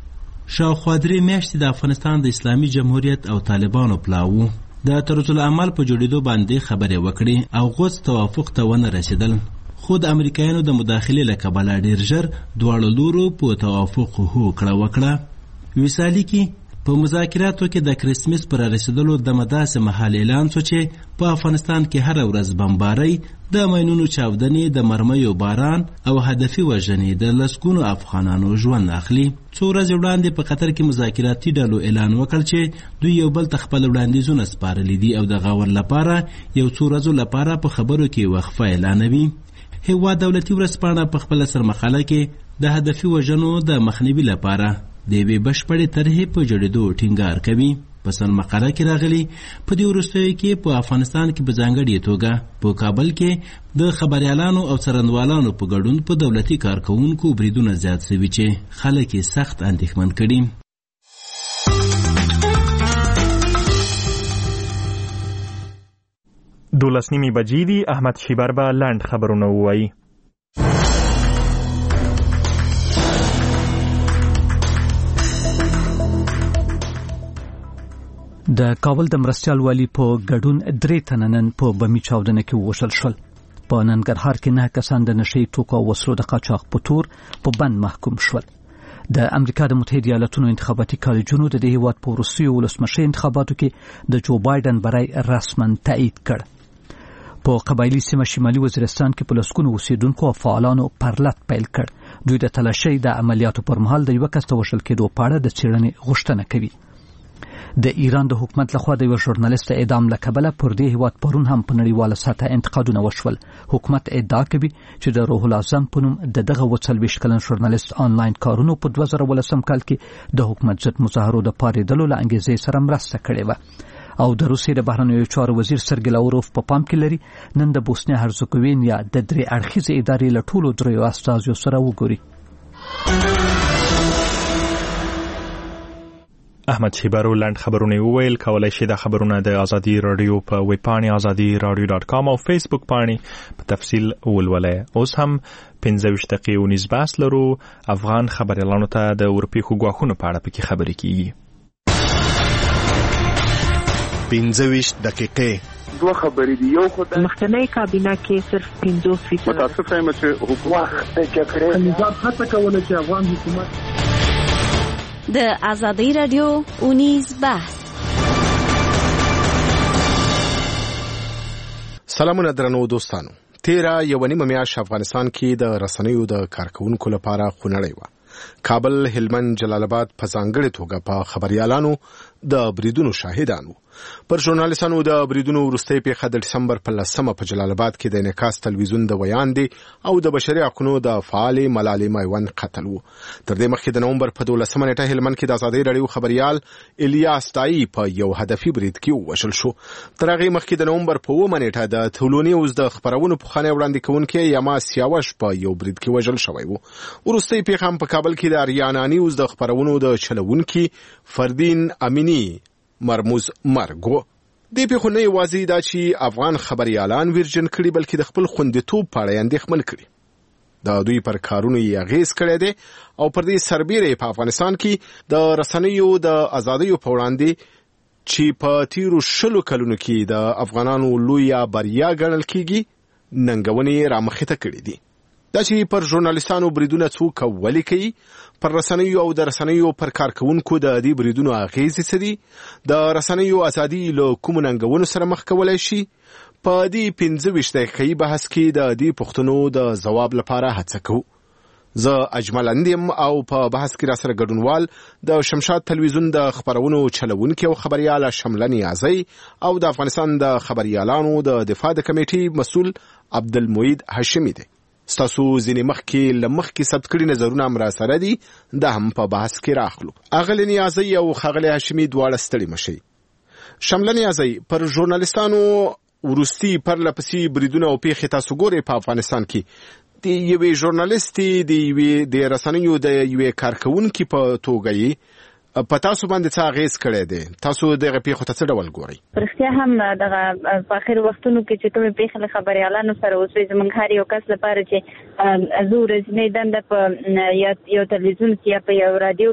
شاوخوا درې میاشتې د افغانستان د اسلامي جمهوریت او طالبانو پلاو د طرزالعمل په جوړېدو باندې خبرې وکړې او غوڅ توافق ته ونه رسېدل. خو د امریکایانو د مداخلې له کبله ډېر ژر دواړو لورو په توافق هو کړه وکړه. ویسا لیکي په مذاکراتو کې د کرسمس پر رسیدلو د مداسه محل اعلان شو چې په افغانستان کې هر ورځ بمبارۍ، د ماینونو چاودنې، د مرمیو باران او هدفي وژنې د لسګونو افغانانو ژوند اخلي. څو ورځې وړاندې په قطر کې مذاکراتي ډلو اعلان وکړ چې دوی یو بل ته خپل وړاندیزونه سپارلي دي او د غور لپاره یو څو ورځو لپاره په خبرو کې وقفه اعلانوي. هیواد دولتي ورځپاڼه په خپل سرمقاله کې د هدفي وژنو د مخنیوي لپاره د یوې بشپړې طرحې په جوړېدو ټینګار کوي. په سرمقاله کې راغلي په دې وروستیو کې په افغانستان کې په ځانګړې توګه په کابل کې د خبریالانو او څرنګوالانو په ګډون په دولتي کارکوونکو بریدونه زیات شوي چې خلک یې سخت اندېښمن کړي. دولس نیمې بجې دي. احمد شیبر به لنډ خبرونه ووایي. د کابل د مرستیال والی په ګډون درې تنه نن په بمي چاودنه کې ووژل شول. په ننګرهار کې نه کسان د نشي توکو او وسلو د قاچاق په تور په بند محکوم شول. د امریکا د متحده ایالاتونو انتخاباتي کالجونو د دې هیواد په وروستیو ولسمشر انتخاباتو کې د جو بایدن برای رسما تایید کړ. په قبایلی سیمه شمالي وزیرستان کې په لسګونو اوسیدونکو او فعالانو پرلط پیل کړ. دوی د تلاشۍ د عملیاتو پر مهال د یو کس د وژل کېدو په اړه د څېړنې غوښتنه کوي. د ایران د حکومت لخوا د یو ژورنالیست اعدام له کبله پر دې هیواد پرون هم په نړیواله سطحه انتقادونه وشول. حکومت ادعا کوي چې د روح العظم په نوم د دغه اووه څلوېښت کلن ژورنالیست آنلاین کارونو په دوه زره ولسم کال کې د حکومت ضد مظاهرو د پارېدلو له انګیزې سره مرسته کړې وه. او د روسیې د بهرنیو چارو وزیر سرګی لاوروف په پام کې لري نن د بوسنیا هرزګوینیا د درې اړخیزې ادارې له ټولو دریو استازو سره وګوري. احمد شیبر لنډ خبرونه وویل. کولای شئ د خبرونه د ازادي رادیو په ویب پاڼې ازادي رادیو ډاټ کام او فیسبوک پاڼې په تفصیل ولولئ. اوس هم پنځه ویشت دقیقې ونیز بحث لرو. افغان خبریالانو ته د اورپیښو ګواښونو په اړه پکې خبرې کیږي. پنځه ویشت دقیقې دوه خبرې دي. یو خدای مخکنی کابینه کې صرف پنځوس فیصد متاسف یم چې حکومت د جګړې نظام هڅه کوله چې افغان حکومت د ازادي رادیو اونیز بحث. سلامونه درنو دوستانو. تیرا یو نیمه میاشت افغانستان کې د رسنیو د کارکونکو لپاره خونړی و. کابل، هلمند، جلال آباد په ځانګړې توګه په خبريالانو د بریدونو شاهدانو. پر ژورنالیستانو د بریدونو وروستۍ پیښه د دسمبر په لسمه په جلال آباد کې د انعکاس تلویزیون د ویاندې او د بشري حقوقو د فعال ملالۍ میوند قتل وو. تر دې مخکې د نومبر په دولسمه نیټه هلمند کې د ازادي رادیو خبريال الیاس تای په یو هدفي برید کې وشل شو. تر هغه مخکې د نومبر په اوومه نیټه د ټولونی اوس د خبرونو په خانه وړاندې کوونکی یما سیاوش په یو برید کې وژل شوی وو. وروستۍ پیښه هم په کابل کې د اریانا نیوز د خبرونو د چلوونکي فردین امینی مرموز مرګو. دې پیښو نه یوازې دا چې افغان خبريالان ویرجن کړي بلکې د خپل خوندیتوب په اړه اندېښمن کړي. د دوی پر کارونو یې اغیز کړی دی او پر دې سربیره په افغانستان کې د رسنیو د ازادیو په وړاندې چې په تیرو شلو کلونو کې د افغانانو لویه بریا ګڼل کېږي ننګونې رامخته کړي دي. دا چې پر ژورنالیستانو بریدونه څوک ولې کوي، پر رسنیو او د رسنیو پر کارکونکو د دې بریدونو اغیزې څه دي، د رسنیو ازادي له کومو ننګونو سره مخ کولی شي، په دې پنځه ویشت دقیقې بحث کې د دې پوښتنو د ځواب لپاره هڅه کوو. زه اجمل اندیم او په بحث کې را سره ګډونوال د شمشاد تلویزیون د خبرونو چلوونکي او خبريال شمله نیازی او د افغانستان د خبريالانو د دفاع د کمیټې مسؤل عبدالمعید هاشمی دی. ستاسو ځینې مخکې له مخکې ثبت کړي نظرونه هم را سره دي، دا هم په بحث کې راخلو. اغلی نیازی او ښاغلی هاشمي دواړه ستړي مشئ. شمله نیازی، پر ژورنالیستانو وروستي پرله پسې بریدونه او پیښې تاسو ګورئ په افغانستان کې د یوې ژورنالیستې د یوې د رسنیو د یوې کارکونکي په توګه یې په تاسو باندې څه اغیز کړی دی؟ تاسو دغه پیښو ته څه ډول ګورئ؟ په رښتیا هم دغه په اخر وختونو کې چې کومې پیښې له خبریالانو سره وسوې، زموږ هر یو کس لپاره چې زه ورځنی دنده په یو تلویزیون کې یا په یو رادیو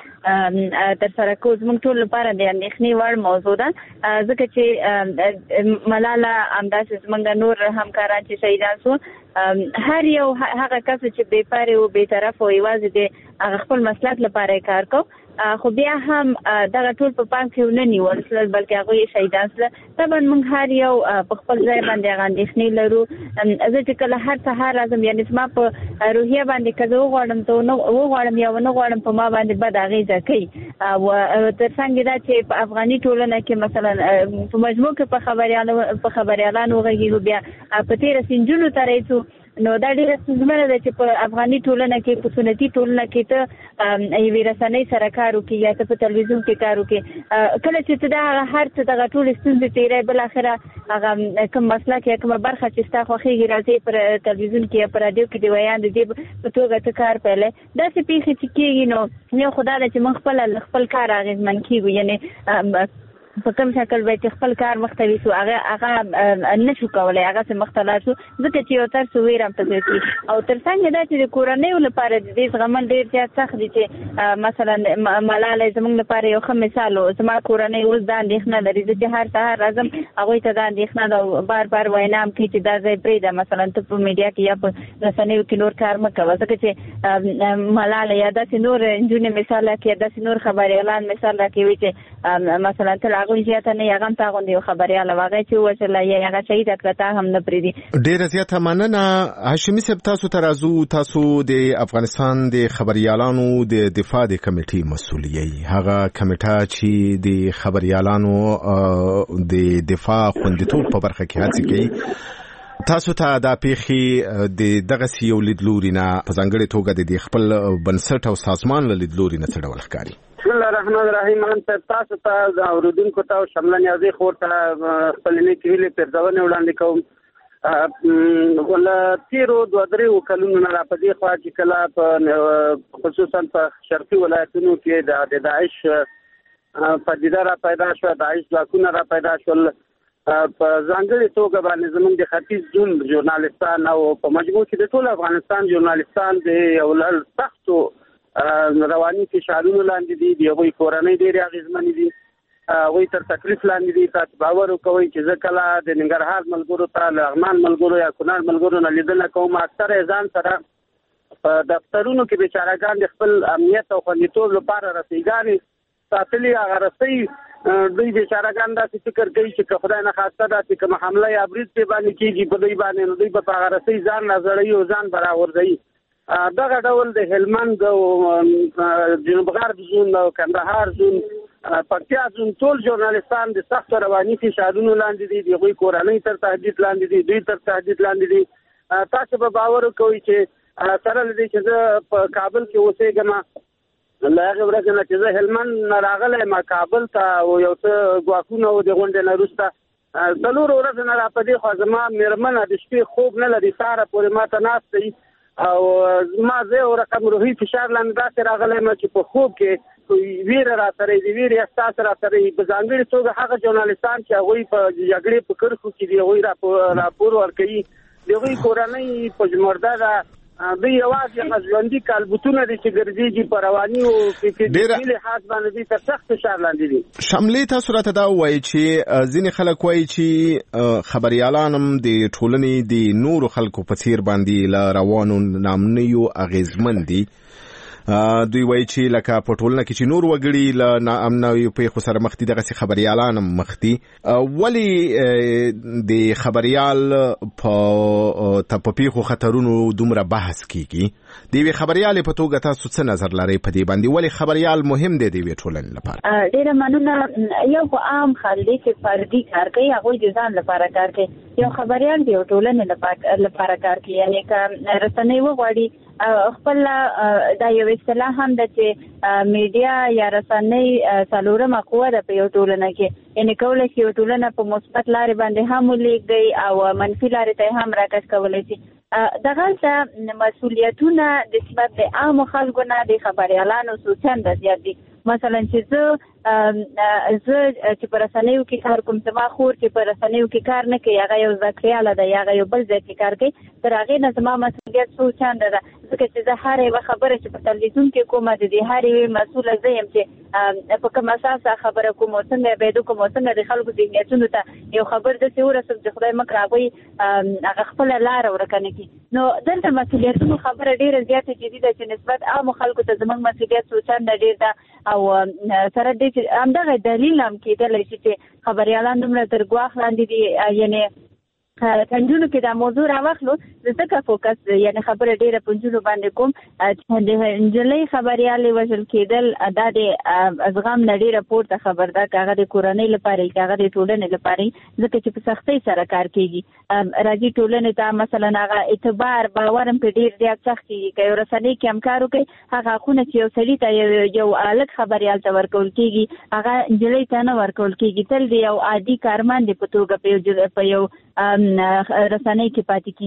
کې تر سره کوو، زموږ ټول لپاره د اندېښنې وړ موضوع ده، ځکه چې ملاله همداسې زموږ نور همکاران چې شهیدان شو، هر یو هغه کس چې بې پارې و بې طرفه و یوازې د هغه خپل مسلک لپاره یې کار کو، خو بیا هم دغه ټول په پام کې ونه نیول شول بلکې هغوی یې شهیدان شول. طبعا موږ هر یو په خپل ځای باندې هغه اندېښنې لرو. زه چې کله هر سهار راځم، یعنې زما په روحیه باندې که زه وغواړم ته وغواړم یا ونه غواړم په ما باندې بد اغېزه کوي. تر څنګ دا چې په افغاني ټولنه کې مثلا په مجموع کې په خبریالانو وغږېږو، بیا په تېره سنجونو ته رسو، نو دا ډیره ستونزمنه ده چې په افغاني ټولنه کې په سنتي ټولنه کې ته یوې رسنۍ سره کار وکړي یا ته په تلویزیون کې کار وکړي. کله چې ته دا هر څه دغه ټولې ستونزې تېری، بالاخره هغه کوم مسلک یا کومه برخه چې ستا خوښېږي راځي پر تلویزیون کې یا په راډیو کې د ویاند د دې په توګه ته کار پیلی. داسې پیښې چې کېږي، نو یو خو دا ده چې موږ خپله له خپل کار اغېزمن کېږو، یعنې په کوم شکل به چې خپل کار مختوي سو هغه هغه نشو کولای هغه څه مختلا شو ځکه چې یو تر څو ویرم ته کوي او تر څنګه دا چې کورنۍ لپاره د دې غمن ډیر زیات سخت دي چې مثلا ملاله زموږ لپاره یو ښه مثال او زما کورنۍ اوس دا اندېښنه لري چې هر سهار راځم هغه ته دا اندېښنه دا بار بار وینام کوي چې دا ځای پرې دا مثلا ته په میډیا کې یا په رسنیو کې نور کار مکوه ځکه چې ملاله یا د نور انجونې مثال کې د نور خبري اعلان مثال راکوي چې مثلا ته هغه زیاته نه یغم تا غونډه یو خبرياله واغې چې وسله یې هغه شهید کړه هم نه پریدي ډیر زیاته مننه هاشمي صاحب تاسو ترازو تاسو د افغانستان د خبريالانو د دفاع د کمیټې مسؤل یې هغه کمیټه چې د خبريالانو د دفاع خوندیتوب په برخه کې هڅه کوي تاسو ته دا پیخي د دغه سیو لیدلوري نه په ځانګړي توګه د خپل بنسټ او سازمان لیدلوري نه څه ډول ښکاري بسم الله الرحمن الرحیم من تاسو ته د اوریدونکو ته شامل نیازي خور ته خپلې کېلې پرځونه وړاندې کوم ولا تیرو دوه درې کلونو نه په دې خوا چې کله په خصوصا په شرقي ولایتونو کې د داعش پدیده را پیدا شو داعش ځواکونه را پیدا شول په ځانګړي توګه باندې زموږ د ختیځ زون ژورنالیستان او په مجموع کې د ټول افغانستان ژورنالیستان د یو لړ سختو رواني فشارونو لاندې دي د یوې کورنۍ ډېرې اغېزمنې دي هغوی تر تکلیف لاندې دي تاسو باور وکوئ چې زه کله د ننګرهار ملګرو ته لغمان ملګرو یا کونړ ملګرو نه لیدنه کوم اکثره ځان سره په دفترونو کې بیچارهګان د خپل امنیت او خوندیتوب لپاره رسیګانې ساتلي هغه رسۍ دوی بیچارهګان داسې فکر کوي چې که خدای نخواسته داسې کومه حمله یا برید پرې باندې کېږي په دوی باندې نو دوی به په هغه رسۍ ځان راځړوي او ځان به راغورځوي دغه ډول د هلمند او جنوب غرب زون او کندهار زون پکتیا زون ټول ژورنالیستان د سخت رواني فشارونو لاندې دي د غوي کورنۍ تر تهدید لاندې دي دوی تر تهدید لاندې دي تاسو به باور وکوئ چې سره لدی چې زه په کابل کې اوسېږم الله هغه ورځ نه چې زه هلمند راغلی ما کابل ته او یو څه ګواښونه او د غونډې نه وروسته څلور ورځې نه را په دې خوا زما مېرمنه د شپې خوب نه لري سهاره پورې ما ته ناست دی او ما زه او رقم روحي فشار لاندې داسې راغلی م چې په خوب کې ویره را سره د ویرې احساس را سره په ځانګړې توګه هغه ژورنالیستان چې هغوی په جګړې په کرښو کې دي هغوی راپور ورکوي د هغوی کورنۍ په مرده ده دوی یوازې هغه ژوندي کالبوتونه دي چې ګرځېږي په رواني او فکري لحاظ باندې دوی تر سخت فشار لاندې دي شاملې تاسو راته دا ووایي چې ځینې خلک وایي چې خبریالان هم د ټولنې د نورو خلکو په څیر باندې له روانو نامنیو اغېزمن دي دوی وایي چې لکه په ټولنه کې چې نور وګړي له ناامنیو پیښو سره مخ دي دغسې خبریالان هم مخ دي ولې د خبریال په په پیښو خطرونو دومره بحث کیږي د یوې خبریالې په توګه تاسو څه نظر لرئ په دې باندې ولې خبریال مهم دی د یوې ټولنې لپاره ډېره مننه یو خو عام خلک چې فردي کار کوي هغوی د ځان لپاره کار کوي یو خبریال د یو ټولنې لپاره کار کوي یعنې که رسنۍ وغواړي خپل دا یو اصطلاح هم ده چې میډیا یا رسنۍ څلورمه قوه ده په یو ټولنه کې یعنې کولی شي یو ټولنه په مثبت لارې باندې هم ولیږدي او منفي لارې ته هم راکش کولی شي دغلته مسؤلیتونه د نسبت د عامو خلکو نه د خبریالانو څو چنده زیات دي مثلا چې زه زه چې په رسنیو کې کار کوم زما خور چې په رسنیو کې کار نه کوي هغه یو زکریاله ده یا هغه یو بل ځای کې کار کوي تر هغې نه زما مسؤلیت څو چنده ده ځکه چې زه هره یوه خبره چې په تلویزیون کې کومه د دې هر یوې مسؤله زه یم چې په کوم اساس خبره کوم او څنګه به د کوم او څنګه د خلکو ذهنیتونو ته یو خبر داسې ورسوم چې خدای مکړه هغوی هغه خپله لاره ورکه نه کړي نو دلته مسؤلیتونو خبره ډېره زیاته جدي ده چې نسبت عامو خلکو ته زموږ مسؤلیت څو چنده ډېر ده او سره دې چې همدغه دلیل هم کېدلی شي چې خبریالان دومره تر ګواښ لاندې دي یعنې پنجونو کې دا موضوع راواخلو زه ځکه فوکس یعنې خبره ډېره پنجونو باندې کوم چې د نجلۍ خبریالې وژل کېدل دا د زغم نه ډېره پورته خبر ده که هغه د کورنۍ لپاره که هغه د ټولنې لپاره ځکه چې په سختۍ سره کار کېږي راځي ټولنې ته مثلا هغه اعتبار باور هم پرې ډېر زیات سخت کېږي که یو رسنۍ کې هم کار وکړي هغه حقونه چې یو سړي ته یو هلک خبریال ته ورکول کېږي هغه نجلۍ ته نه ورکول کېږي تل د یو عادي کارمند په توګه په یو رسنۍ کې پاتې کېږي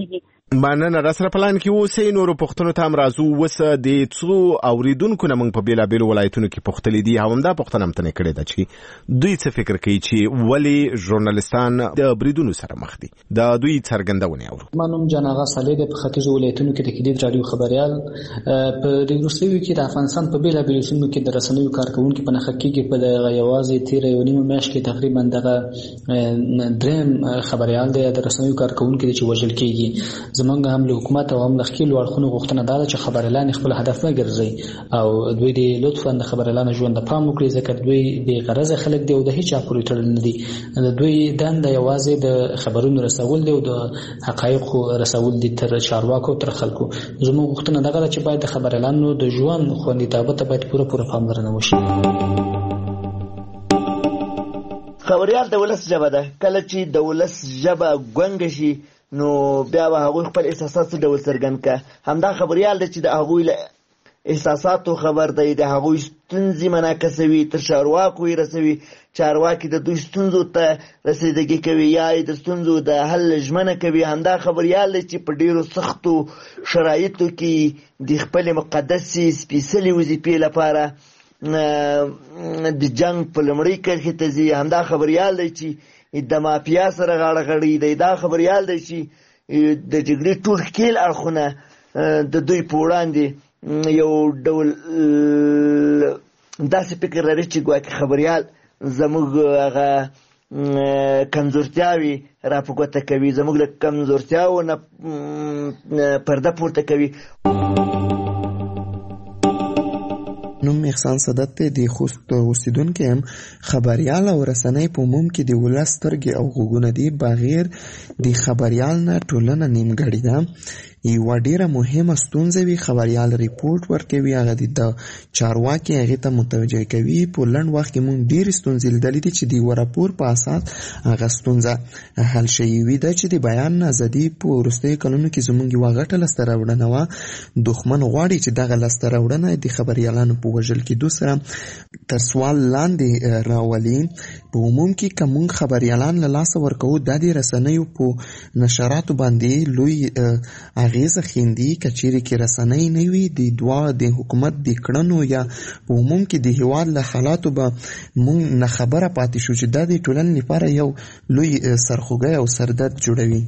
مننه. را سره پلان کې اوسې نورو پوښتنو ته هم راځو. وسه د څو اوریدونکو نه موږ په بېلابېلو ولایتونو کې پوښتلي دي، همدا پوښتنه هم تنې کړې ده چې دوی څه فکر کوي چې ولې ژورنالستان د بریدونو سره مخ دي. د دوی څرګندونه اورو. ما نوم جان آغا صالح د ختیځو ولایتونو کې د کلیدي رادیو خبريال په د روسیې کې د افغانستان په بېلابېلو سیمو کې د رسنیو کارکونکو په نخښه کې په د یوازې تیر یو نیمه میاشت کې تقریبا دغه دریم خبريال د رسنیو کارکونکو چې وژل کېږي. زمونږ هم له حکومت او هم له خپل اړخونو غوښتنه ده چې خبريالان خپل هدف نه ګرځي او دوی د لطفا د خبريالانو ژوند ته پام وکړي، ځکه دوی بې غرضه خلک دي او د هیڅ چا پورې تړل نه دي. د دوی دنده یوازې د خبرونو رسول دي او د حقایقو رسول دي تر چارواکو تر خلکو. زموږ غوښتنه ده چې باید د خبريالانو د ژوند خوندیتابه ته باید پوره پوره پاملرنه وشي. خبريال د ولس ژبه ده. کله چې د ولس ژبه ګونګه شي نو بیا به هغوی خپل احساسات څه ډول څرګند کړه. همدا خبريال دی چې د هغوی له احساساتو خبر دی، د هغوی ستونزې منعکسوي، تر چارواکو یې رسوي، چارواکي د دوی ستونزو ته رسیدګي کوي یا د ستونزو د حل ژمنه کوي. همدا خبريال دی چې په ډیرو سختو شرایطو کې د خپل مقدسې سپېڅلې وظیفې لپاره د جنگ په لومړۍ کرښې ته ځي. همدا خبريال دی چې د مافیا سره غاړه غړي دی. دا خبريال دی چې د جګړې ټول ښکیل اړخونه د دوی په وړاندې یو ډول داسې فکر لري چې ګواکې خبريال زموږ هغه کمزورتیاوې را په ګوته کوي، زموږ له کمزورتیاو نه پرده پورته کوي. نوم احسان صدت دی. د خوست اوسیدونکي هم خبريال او رسنۍ په عموم کې د ولس سترګې او غوږونه دي. بغیر د خبريال نه ټولنه نیمګړې ده. یوه ډیره مهمه ستونزه وي، خبريال ریپورټ ورکوي، هغه د چارواکي هغې ته متوجه کوي. په لنډ وخت کې موږ ډېرې ستونزې لیدلې دي چې د یوه راپور په اساس هغه ستونزه حل شوې ده. چې د بیان ازادي په وروستیو کلونو کې زموږ یوه غټه لاسته راوړنه وه. دښمن غواړي چې دغه لاسته راوړنه د خبريالانو په وژل کېدو سره تر سوال لاندې راولي. په عموم کې که موږ خبريالان له لاسه ورکوو، دا د رسنیو په نشراتو باندې لوی اغیزه خیندي. که چیرې کې رسنۍ نه وي، د دوا د حکومت د کړنو یا په عموم کې د هیواد له حالاتو به موږ نه خبره پاتې شو چې دا د ټولنې لپاره یو لوی سرخوږی او سردرد جوړوي.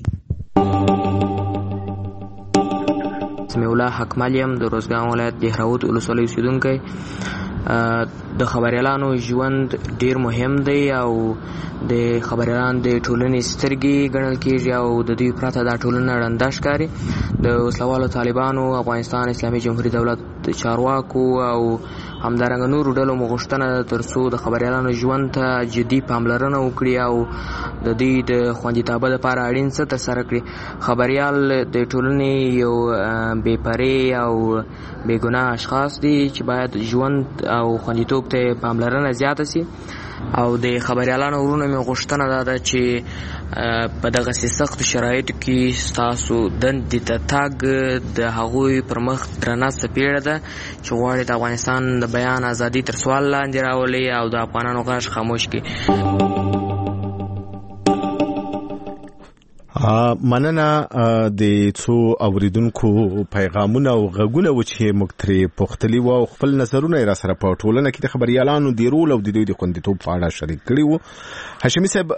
سمیع الله حکمل یم د روزګان ولایت دهراوت ولسوالۍ اوسیدونکی. د خبريالانو ژوند ډیر مهم دی او د خبريالان د ټولنې سترګې ګڼل کېږي او د دوی پرته دا ټولنه ړنده ښکاري. د وسلوالو طالبانو، افغانستان اسلامي جمهوري دولت چارواکو او همدارنګه نورو ډلو مو غوښتنه ده تر څو د خبريالانو ژوند ته جدي پاملرنه وکړي او د دوی د خوندیتابه لپاره اړین څه ترسره کړي. خبريال د ټولنې یو بې پرې او بې ګناه اشخاص دي چې باید ژوند او خوندیتوب ته پاملرنه زیاته سي. او د خبريالانو ورونو مې غوښتنه ده چې په دغسې سختو شرایطو کې ستاسو دندې ته تګ د هغوی پر مخ درنه څپېړه ده چې غواړي د افغانستان د بیان ازادي تر سوال لاندې راولي او د افغانانو غږ خاموش کړي. مننه. د څو اوریدونکو پیغامونه او غږونه و چې موږ ترې پوښتلي وو او خپل نظرونه یې را سره په ټولنه کې د خبريالانو د رول او د دوی د خوندیتوب په اړه شریک کړي وو. هاشمي صاحب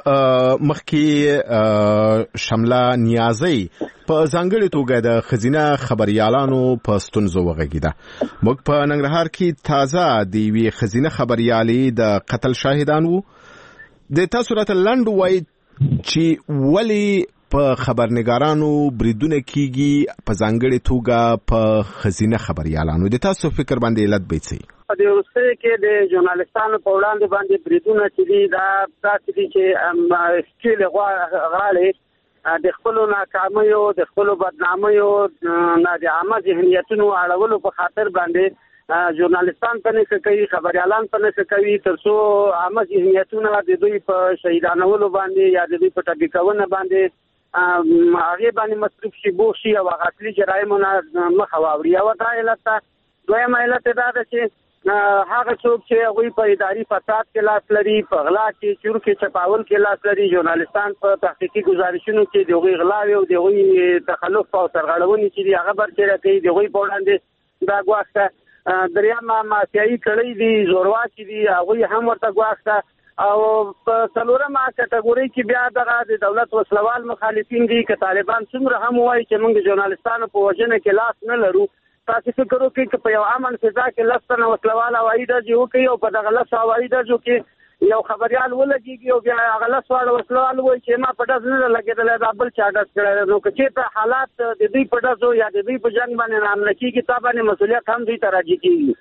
مخکې شمله نیازی په ځانګړې توګه د ښځینه خبريالانو په ستونزو وغږېده. موږ په ننګرهار کې تازه د یوې ښځینه خبريالې د قتل شاهدان وو. د تاسو راته لنډ ووایئ چې ولې په خبرنګارانو بریدونه کیږي، په ځانګړې توګه په ښځینه خبريالانو. د تاسو فکر باندې علت به څه وي؟ په دې وروستیو کې د ژورنالستانو په وړاندې باندې بریدونه چې دي دا داسې دي چې ښکېلې غاړې د خپلو ناکامیو، د خپلو بدنامیو نه د عامه ذهنیتونو اړولو په خاطر باندې ژورنالستان په نښه کوي، خبريالان په نښه کوي، تر څو عامه ذهنیتونه د دوی په شهیدانولو باندې یا د دوی په ټپي کونه باندې هغې باندې مصروف شي، بوخ شي او هغه اصلي جرایمو نه مخه واوړي. یوه دا علت ده. دویمه علت دا ده چې هغه څوک چې هغوی په اداري فساد کې لاس لري، په غلا کې چور کې چپاول کې لاس لري، ژورنالستان په تحقیقي ګزارشونو کې د هغوی غلاوې او د هغوی تخلف او سرغړونې چې دي هغه برچیره کوي، د هغوی په وړاندې دا ګواښ ته. درېیمه مافیایي کړۍ دي، زورواکي دي، هغوی هم ورته ګواښ ته. او په څلورمه کټګورۍ کې بیا دغه د دولت وسلوال مخالفین دي. که طالبان څومره هم وایي چې موږ د ژورنالستانو په وژنه کې لاس نه لرو، تاسو فکر وکړئ چې په یو امن فضا کې لس تنه وسلوال هوایي ډزې وکړي او په دغه لسو هوایي ډزو کې یو خبریال ولګېږي او بیا هغه لس واړه وسلوال وایي چې ما په ډز نه ده لګېدلی، دا بل چا ډز کړی دی. نو که چېرته حالات د دوی په ډزو یا د دوی په جنګ باندې نامله کېږي، تا باندې مسؤلیت هم دوی ته راجع کېږي.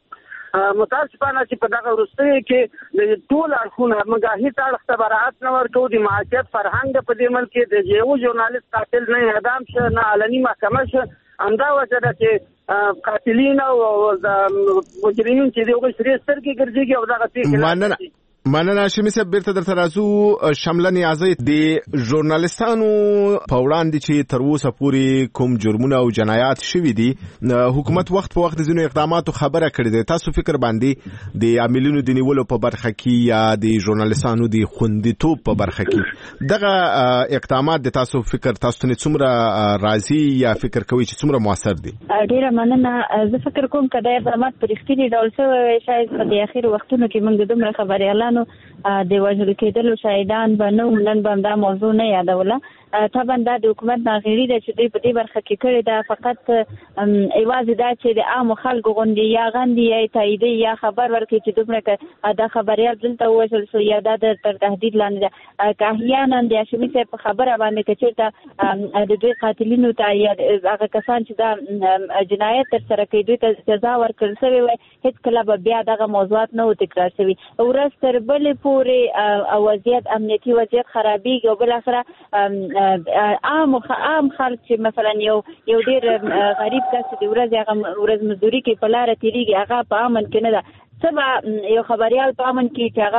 متاسفانه چې په دغه وروستیو کې د ټول اړخونه موږ هېڅ اړخ ته براعت نه ورکوو. د معافیت فرهنګ په دې ملک کې د یو ژورنالست قاتل نه اعدام شه، نه علني محکمه شه. همدا وجه ده چې قاتلین او د مجرمین چې د هغوی سرې سترګې ګرځېږي او دغه پېښې مننه. هاشمي صاحب بیرته درته راځو. شمله نیازی د ژورنالستانو په وړاندې چې تر اوسه پورې کوم جرمونه او جنایات شوي دي، حکومت وخت په وخت د ځینو اقداماتو خبره کړې ده. تاسو فکر باندې د عاملینو د نیولو په برخه کې یا د ژورنالستانو د خوندیتوب په برخه کې دغه اقدامات د تاسو فکر تاسو ته څومره راځي یا فکر کوي چې څومره موثر دي؟ ډیره مننه. زه فکر کوم که دا اقدامات په رښتیني ډول شوی شاید په د اخرو وختونو کې موږ دومره خبریالان د وژل کېدلو شاهدان به نه وو، نن به هم دا موضوع نه یادوله. طبعا دا د حکومت ناغېړي ده چې دوی په دې برخه کې کړې ده. فقط یوازې دا چې د عامو خلکو غوندې یا غندي یا تاییدي یا خبر ورکړي چې دومره دا خبریال دلته ووژل شو یا دا تر تهدید لاندې ده. که احیانا د هاشمي صاحب په خبره باندې که چېرته د دوی قاتلینو ته یا هغه کسان چې دا جنایت ترسره کوي دوی ته سزا ورکړل شوې وای، هېڅکله به بیا دغه موضوعات نه و تکرار شوي. ورځ تر بلې پورې وضعیت امنیتي وضعیت خرابېږي او بالاخره عام عام خلک چې مثلا یو یو ډېر غریب کس چې د ورځې هغه ورځ مزدوري کې په لاره تېرېږي، هغه په امن کې نه ده. څه یو خبریال په امن کې چې هغه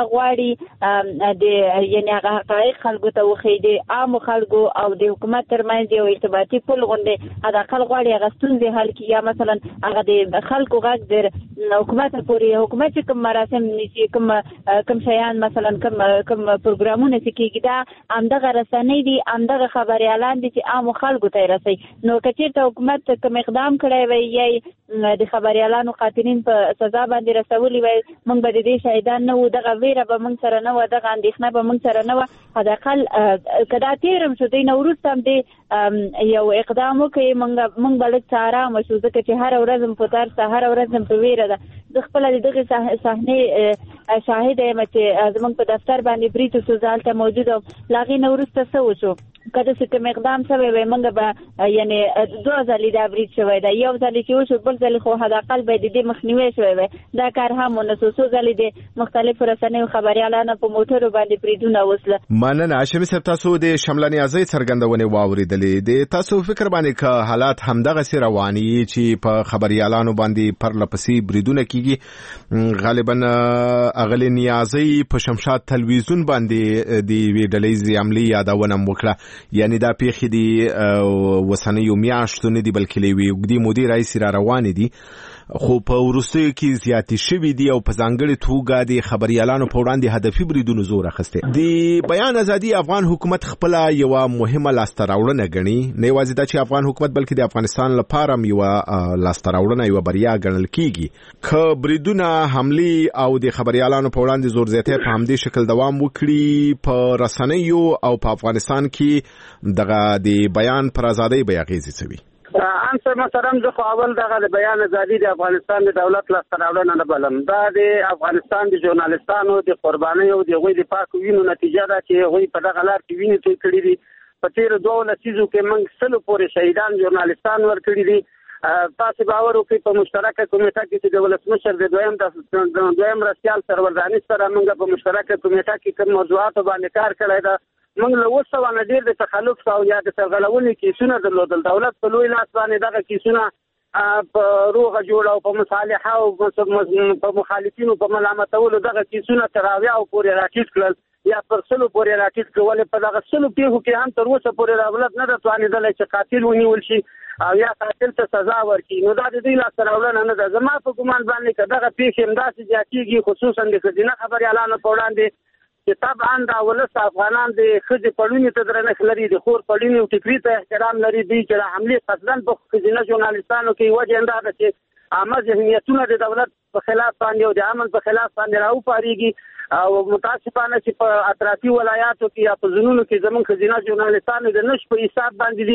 غواړي د یعنی هغه حقایق خلکو ته وښیي، د عامو خلکو او د حکومت ترمنځ یو ارتباطي پل غوندې حداقل غواړي هغه ستونزې حل کړي، یا مثلا هغه د خلکو غږ د حکومت پورې حکومت چې کوم مراسم نیسي، کوم کوم شیان مثلا کوم کوم پروګرامونه چې کېږي دا همدغه رسنۍ دي، همدغه خبریالان دي چې عامو خلکو ته یې رسوي. نو که چېرته حکومت کوم اقدام کړی وی یا د خبریالانو قاتلین په سزا باندې رسول وای، موږ به د دې شاهدان نه وو، دغه ویره به موږ سره نه وه، دغه اندېښنه به موږ سره نه وه. حداقل که دا تېر هم شو دی نه وروسته هم دې یو اقدام وکړي، موږ به لږ څه ارامه شو، ځکه چې هره ورځ هم په ترس ده، هره ورځ هم په ویره ده. زه خپله د دغې صحنې شاهده یم چې زموږ په دفتر باندې برید وشو، زه هلته موجود وم. له هغې نه وروسته څه وشو، که داسې کوم اقدام شوی وی موږ به یعنې دوه ځلې دا برید شوی دی، یو ځلې چې وشو بل ځلې خو حداقل به د دې مخنیوی شوی وی. دا کار هم ونه شو، څو ځلې د مختلفو رسنیو خبریالانو په موټرو باندې بریدونه وسله. مننه. هاشمي صاحب تاسو د شمله نیازۍ څرګندونې واورېدلې. د تاسو فکر باندې که حالات همدغسې روان وي چې په خبریالانو باندې پرله پسې بریدونه کېږي، غالبا اغلې نیازۍ په شمشاد تلویزیون باندې د یوې ډلهیزې حملې یادونه هم وکړه. یعنی دا پیښې د وسنیو میاشتو نه دي بلکې له یوې اوږدې مودې راهیسې را روانې دي، خو په وروستیو کې زیاتې شوي دي او په ځانګړې توګه د خبریالانو په وړاندې هدفي بریدونو زور اخیستی. د بیان ازادي افغان حکومت خپله یوه مهمه لاسته راوړنه ګڼي، نه یوازې دا چې افغان حکومت بلکې د افغانستان لپاره هم یوه لاسته راوړنه یوه بریا ګڼل کېږي. که بریدونه حملې او د خبریالانو په وړاندې زور زیاتی په همدې شکل دوام وکړي، په رسنیو او په افغانستان کې دغه د بیان پر ازادۍ به اغېزې څه وي؟ انصر محترم، زه خو اول دغه د بیان ازادي د افغانستان د دولت لاسته راوړنه نه بلم. دا د افغانستان د ژورنالستانو د قربانیو او د هغوی د پاکو وینو نتیجه ده چې هغوی په دغه لار کې وینې توی کړي دي. په تېرو دوو لسیزو کې موږ سلو پورې شهیدان ژورنالستان ورکړي دي. تاسو باور وکړئ په مشترکه کمیټه کې چې د ولسمشر د دویم د دویم مرستیال سرورداني سره موږ په مشترکه کمیټه کې کوم موضوعاتو باندې کار کړی ده. موږ له اوس سوه نه ډېر د تخلف او یا د سرغړونې کیسونه درلودل. دولت په لوی لاس باندې دغه کیسونه په روغه جوړه او په مصالحه او په مخالفینو په ملامتولو دغه کیسونه تر اویاو پورې راټیټ کړل یا پر سلو پورې راټیټ کول. په دغه سلو پیښو کې هم تر اوسه پورې دولت نه د توانېدلی چې قاتل ونیول شي او یا قاتل ته سزا ورکړي. نو دا د دوی لاسته راوړنه نه ده. زما په ګمان باندې که دغه پیښې همداسې زیاتېږي، خصوصا د ښځینه خبریالانو په وړاندې چې طبعا دا ولس افغانان د ښځې پړونې ته درنښت لري، د خور پړونې او ټیکري ته احترام لري. دوی چې د حملې قصدا په ښځینه ژورنالستانو کې وجه همدا ده چې عامه ذهنیتونه د دولت په خلاف باندې او د امن په خلاف باندې راوپارېږي. او متاسفانه چې په اطرافي ولایاتو کې یا په ځینونو کې زموږ ښځینه ژورنالستانو د نش په حساب باندې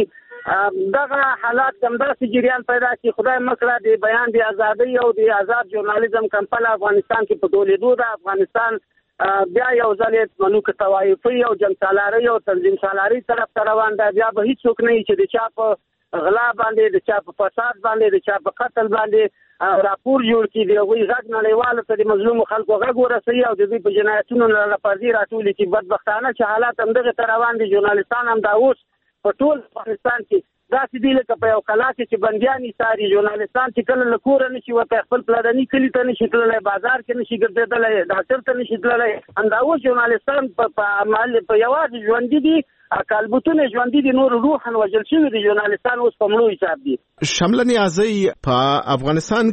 دي دغه حالات همداسې جریان پیدا کړي. خدای مکړه د بیان د ازادۍ او د آزاد ژورنالیزم کمپله افغانستان کې په ټولېدو ده. افغانستان بیا یو ځل ملوک طوایفي او جنګ سالارۍ او تنظیم سالارۍ طرف ته روان ده. بیا به هیڅوک نه وي چې د چا په غلا باندې، د چا په فساد باندې، د چا په قتل باندې راپور جوړ کړي. د هغوی غږ نړیوالو ته د مظلومو خلکو غږ ورسوي او د دوی په جنایتونو نه لپارځي راټولي کړي. بدبختانه چې حالات همدغې ته روان دي. ژورنالستان هم دا اوس په ټول افغانستان کې داسې دي لکه په یو کلا کې چې بندیان یې څاري. ژورنالستان چې کله له کوره نشي وتی، خپل پلرني کلي ته نشي تللی، بازار کې نشي ګرځېدلی، ډاکټر ته نشي تللی. همدا اوس ژورنالستان په عمل په یوازې ژوندي دي، کالبوتونه ژوندي دي، نور روحاً وژل شوي دي. ژورنالستان اوس په مړو حساب دي. شمله نیازی په افغانستان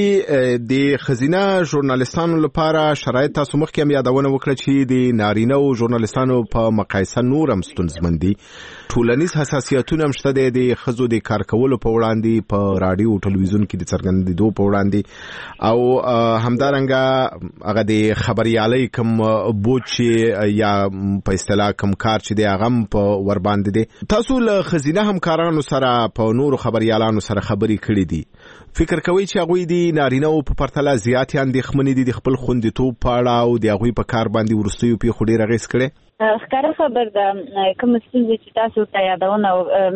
کې د ښځینه ژورنالستانو لپاره شرایط تاسو مخکې هم یادونه وکړه چې د نارینه او ژورنالستانو په مقایسه نور هم ستونزمن دي. ټولنیز حساسیتونه هم شته دي د ښځو د کار کولو په وړاندې، په راډیو او ټلویزیون کې د څرګندېدو په وړاندې، او همدارنګه هغه د خبریالۍ کوم بوج یا په اصطلاح کوم کار چې دی هغه په ور باندې دي. تاسو له ښځینه همکارانو سره په نورو خبریالانو سره خبرې کړې دي، فکر کوئ چې هغوی د نارینه‌و په پرتله زیاتې اندېښمنې دي د خپل خوندیتوب په اړه او د هغوی په کار باندې وروستیو پیښو ډېر اغېز کړی؟ ښکاره خبر ده. کومه ستونزه چې تاسو ته یادونه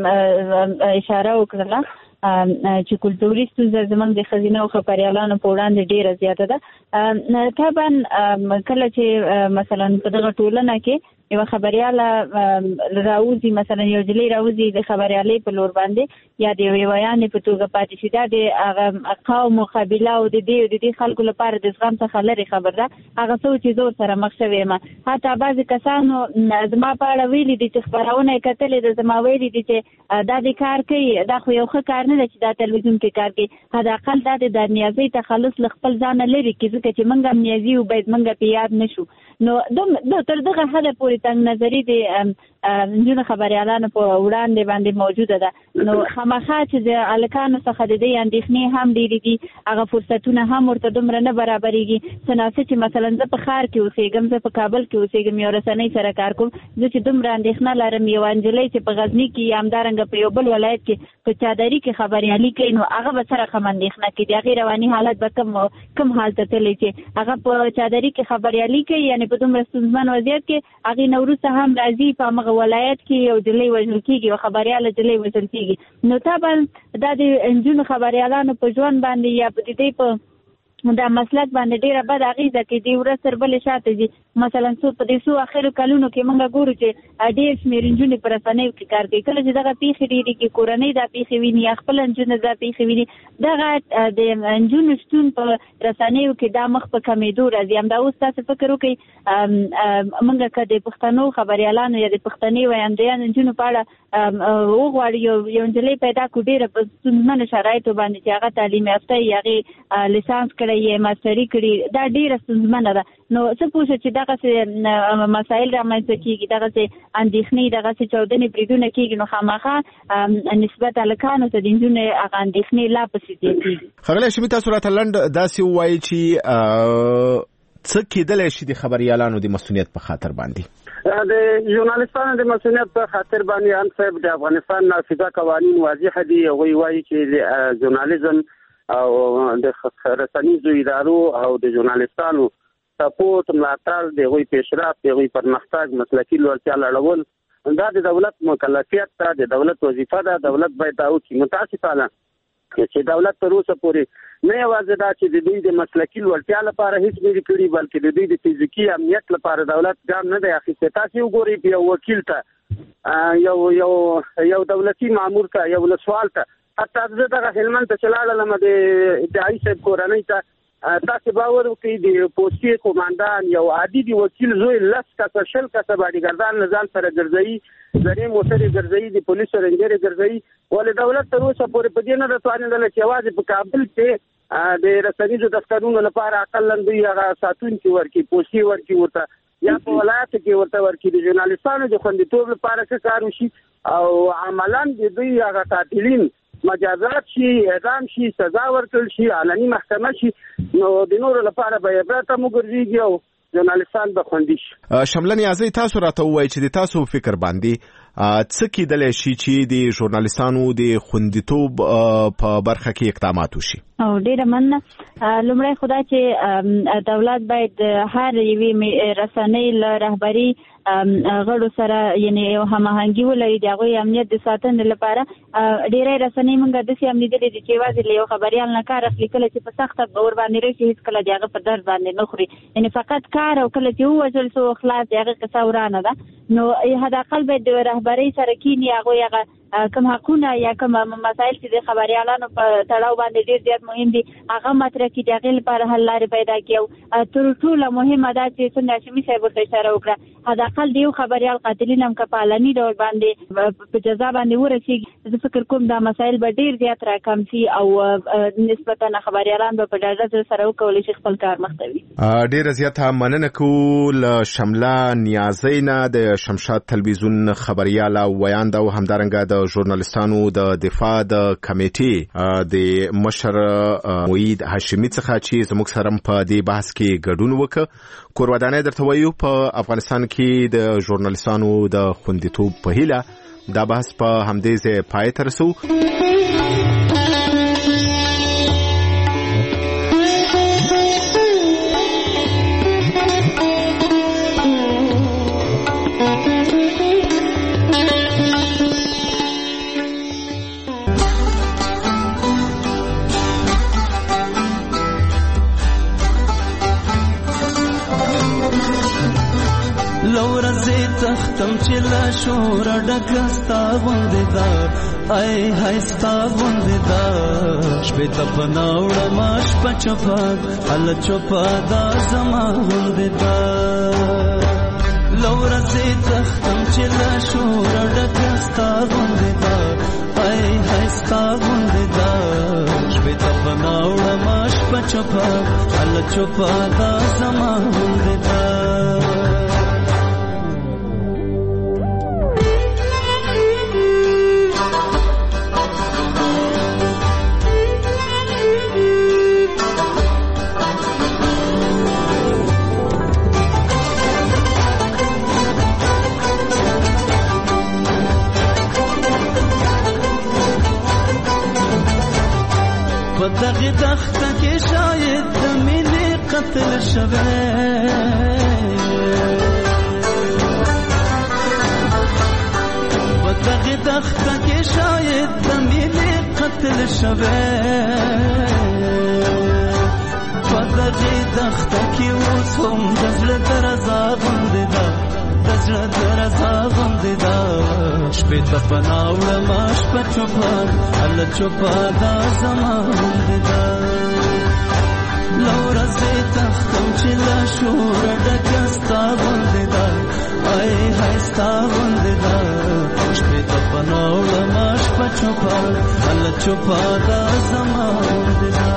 او اشاره وکړله چې کلتوري ستونزه زموږ د ښځینه او خبریالانو په وړاندې ډېره زیاته ده. طبعا کله چې مثلا په دغه ټولنه کې یو خبریاله راوځي، مثلا یو جلۍ راوځي د خبریالۍ په لور باندې یا د یوې ویانې په توګه پاتې شي، دا د هغه قوم او قبیله او د دې د دې خلکو لپاره د زغم څخه لرې خبر ده. هغه څه چې زه ورسره مخ شوې یم. حتی بعضې کسانو زما په اړه ویلي دي چې خپرونه یې کتلې ده، زما ویلي دي چې دا د کار کوي، دا خو یو ښه کار نه ده چې دا تلویزیون کې کار کوي. حداقل دا د نیازۍ تخلص له خپل ځانه لرې کړي، ځکه چې موږ هم نیازي یو، باید موږ پې یاد نه شو. نو تر دغه حده پورې تنګ نظري د نجونو خبریالانو په وړاندې باندې موجوده ده. نو خامخا چې د هلکانو څخه د دې اندېښنې هم ډېرې دي، هغه فرصتونه هم ورته دومره نه برابرېږي. څه ناڅه چې مثلا زه په ښار کې اوسېږم، زه په کابل کې اوسېږم، یو رسنۍ سره کار کوم، زه چې دومره اندېښنه لرم یوه نجلۍ چې په غزني کې یا همدارنګه په یو بل ولایت کې په چادري کې خبریالي کوي، نو هغه به سره کم اندېښنه کوي. د هغې رواني حالت به کم کم حال ته تللی چې هغه په چادري کې خبریالي کوي، یعنې په دومره ستونزمن وضعیت کې هغې نه وروسته هم راځي په همغه ولایت کې یو جلۍ وژل کېږي، یو خبریاله جلۍ وژل کېږي. نو طبعا دا د نجونو خبریالانو په ژوند باندې یا په دې په دا مسلک باندې ډیره بد اغیزه کوي. دی ورځ تر بلې شاته دي. مثلا څو په دې څو اخرو کلونو کې موږ ګورو چې ډېر شمېر نجونې په رسنیو کې کار کوي. کله چې دغه پیښې ډېرې کې کورنۍ دا پیښې ویني یا خپل نجونې دا پیښې ویني، دغه د نجونو شتون په رسنیو کې دا مخ په کمېدو راځي. همدا اوس تاسو فکر وکړئ موږ که د پښتنو خبریالانو یا د پښتني ویاندیانو نجونو په اړه وغواړو، یو یو نجلۍ پیدا کړو ډېره په ستونزمنو شرایطو باندې چې هغه تعلیم یافته یې، هغې لیسانس کړی یې، ماسټري کړي، دا ډېره ستونزمنه ده. نو څه پوه شو چې دغسې مسایل رامنځته کېږي، دغسې اندېښنې، دغسې چاودنې بریدونه کېږي، نو خامخا نسبت هلکانو ته د نجونو هغه اندېښنې لا پسې زیاتېږي. ښاغلی هاشمي، تاسو راته لنډ داسې ووایي چې څه کېدلی شي د خبریالانو د مسؤلیت په خاطر باندې؟ د ژورنالستانو د مسؤلیت په خاطر باندې هم صاحب د افغانستان نافذه قوانین واضح دي. هغوی وایي چې د ژورنالیزم او د رسنیزو ادارو او د ژورنالستانو سپورټ، ملاتړ، د هغوی پیشرفت، د هغوی پرمختګ، مسلکي لوړتیا لوړول دا د دولت مکلفیت ده، د دولت وظیفه ده. دولت باید دا وکړي. متاسفانه چې دولت تر اوسه پورې نه یوازې دا چې د دوی د مسلکي لوړتیا لپاره هیڅ نه دي کړي، بلکې د دوی د فزیکي امنیت لپاره دولت ګام نه دی اخیستی. تاسې وګورئ په یو وکیل ته، یو یو یو دولتي مامور ته، یو ولسوال ته، حتی زه دغه هلمند ته چې لاړلم د ادعایي صاحب کورنۍ ته، تاسو باور وکړئ د پوستي قوماندان یو عادي دی وکیل زوی لس کسه شل کسه باډیګردان نزال سره ګرځي زری موټرې ګرځي د پولیسو رنګره ګرځي ولې دولت تر اوسه پورې په دې نه رسوانه چې واځي په کابل کې د رسنیزو دفترونو لپاره اقلن دوی هغه ساتون کې ورکی پوستي ورکی ورته یا په ولایت کې ورته ورکی د ژورنالیستانو د خوندیتوب لپاره کار وشي او عملاً د دوی هغه قاتلین مجازات شي اعدام شي سزا ورکړل شي علني محکمه شي نو د نور لپاره به عبرت موګرځي او ژورنالیستان به خوندي شي. شمله نیازی تاسو راته وایي چې د تاسو فکر باندې څه کېدلی شي چې د ژورنالیستانو د خوندیتوب په برخه کې اقدامات وشي؟ او ډیره مننه. لومړی خدای چې دولت باید هر یوې رسنۍ له رهبري غړو سره یعنی یو هماهنګي ولري د هغوی امنیت د ساتنې لپاره. ډیری رسنۍ موږ داسې هم لیدلي دي چې یوازې له یو خبریال نه کار اخلي، کله چې په سخته به ورباندې راشي هېڅکله د هغه په درد باندې نه خوري، یعنې فقط کار او کله چې ووژل سو خلاص د هغې قصه ورانه ده. نو حداقل باید د رهبرۍ سره کیني هغوی هغه کوم حقونه یا کوم مسایل چې د خبریالانو په تړاو باندې ډېر زیات مهم دي هغه مطرح کړي، د هغې لپاره حل لارې پیدا کړي. او تر ټوله مهمه دا چې څنګه هاشمي صاحب ورته اشاره وکړه حداقل د یو خبریال قاتلین هم که په علني ډول باندې په جزا باندې ورسېږي، زه فکر کوم دا مسایل به ډېر زیات راکم شي او نسبتا خبریالان به په ډاډه زړه سره وکولی شي خپل کار مخته وي. ډېره زیاته مننه کوو له شمله نیازۍ نه د شمشاد تلویزیون خبریاله ویانده او همدارنګه د ژورنالیستانو د دفاع د کمیټې د مشر موید هاشمي څخه چې زموږ سره په دې بحث کې ګډون وکړ. کور ودانۍ درته وایو په افغانستان کې د ژورنالیستانو د خوندیتوب په هیله دا بحث په همدې ځای پای ته رسو. تختم چې لا شور ډکه ستا غوندې ده ای های ستا غوندې ده شپې ته پناه وړمه شپه چوپه هله چوپه دا زما غوندې ده له ورځې تختم چې لا شور ډکه ستا غوندې ده ای های ستا غوندې ده شپې ته پناه وړمه شپه چوپه هله چوپه دا زما غوندې ده. دغه دخته کې شاید د مینې قتل شوی په دغه دخته کې شاید د مینې قتل شوی په دغه دخته کې اوس هم د زړه درزا غوندې ده د زړه درزا غوندې ده شپې ته پناه وړمه شپه چوپه هله چوپه دا زما غوندې ده له ورځې تختم چې له شوره ډکه ستا غوندې ده ای های ستا غوندې ده شپې ته پناه وړمه شپه چوپه هله چوپه دا زما غوندې ده.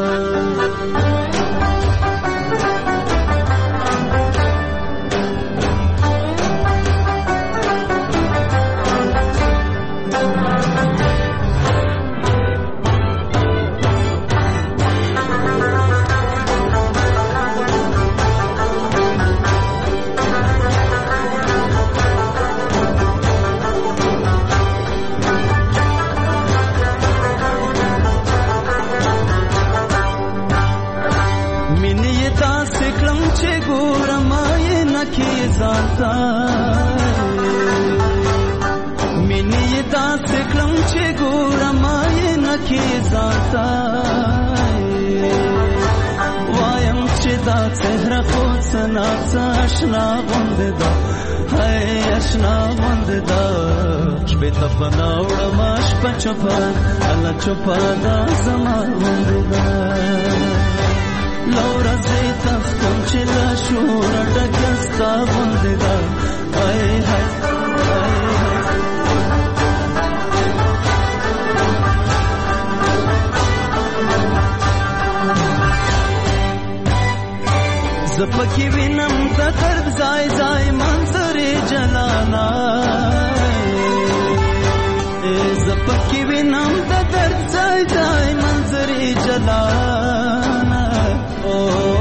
مینې داسې کړم چې ګورم یې نکې ځانته وایم چې دا څهره خو څه ناڅه اشنا غوندې ده هی اشنا غوندې ده شپې ته پناه وړمه شپه چوپه هله چوپه دا زما غوندې ده لورځې تختم چې له شوره ډکه ستا غوندې ده آی هی زپکی وینم د درد ځای ځای منظرې جلانا زپکی وینم د درد ځای ځای منظرې جلانا او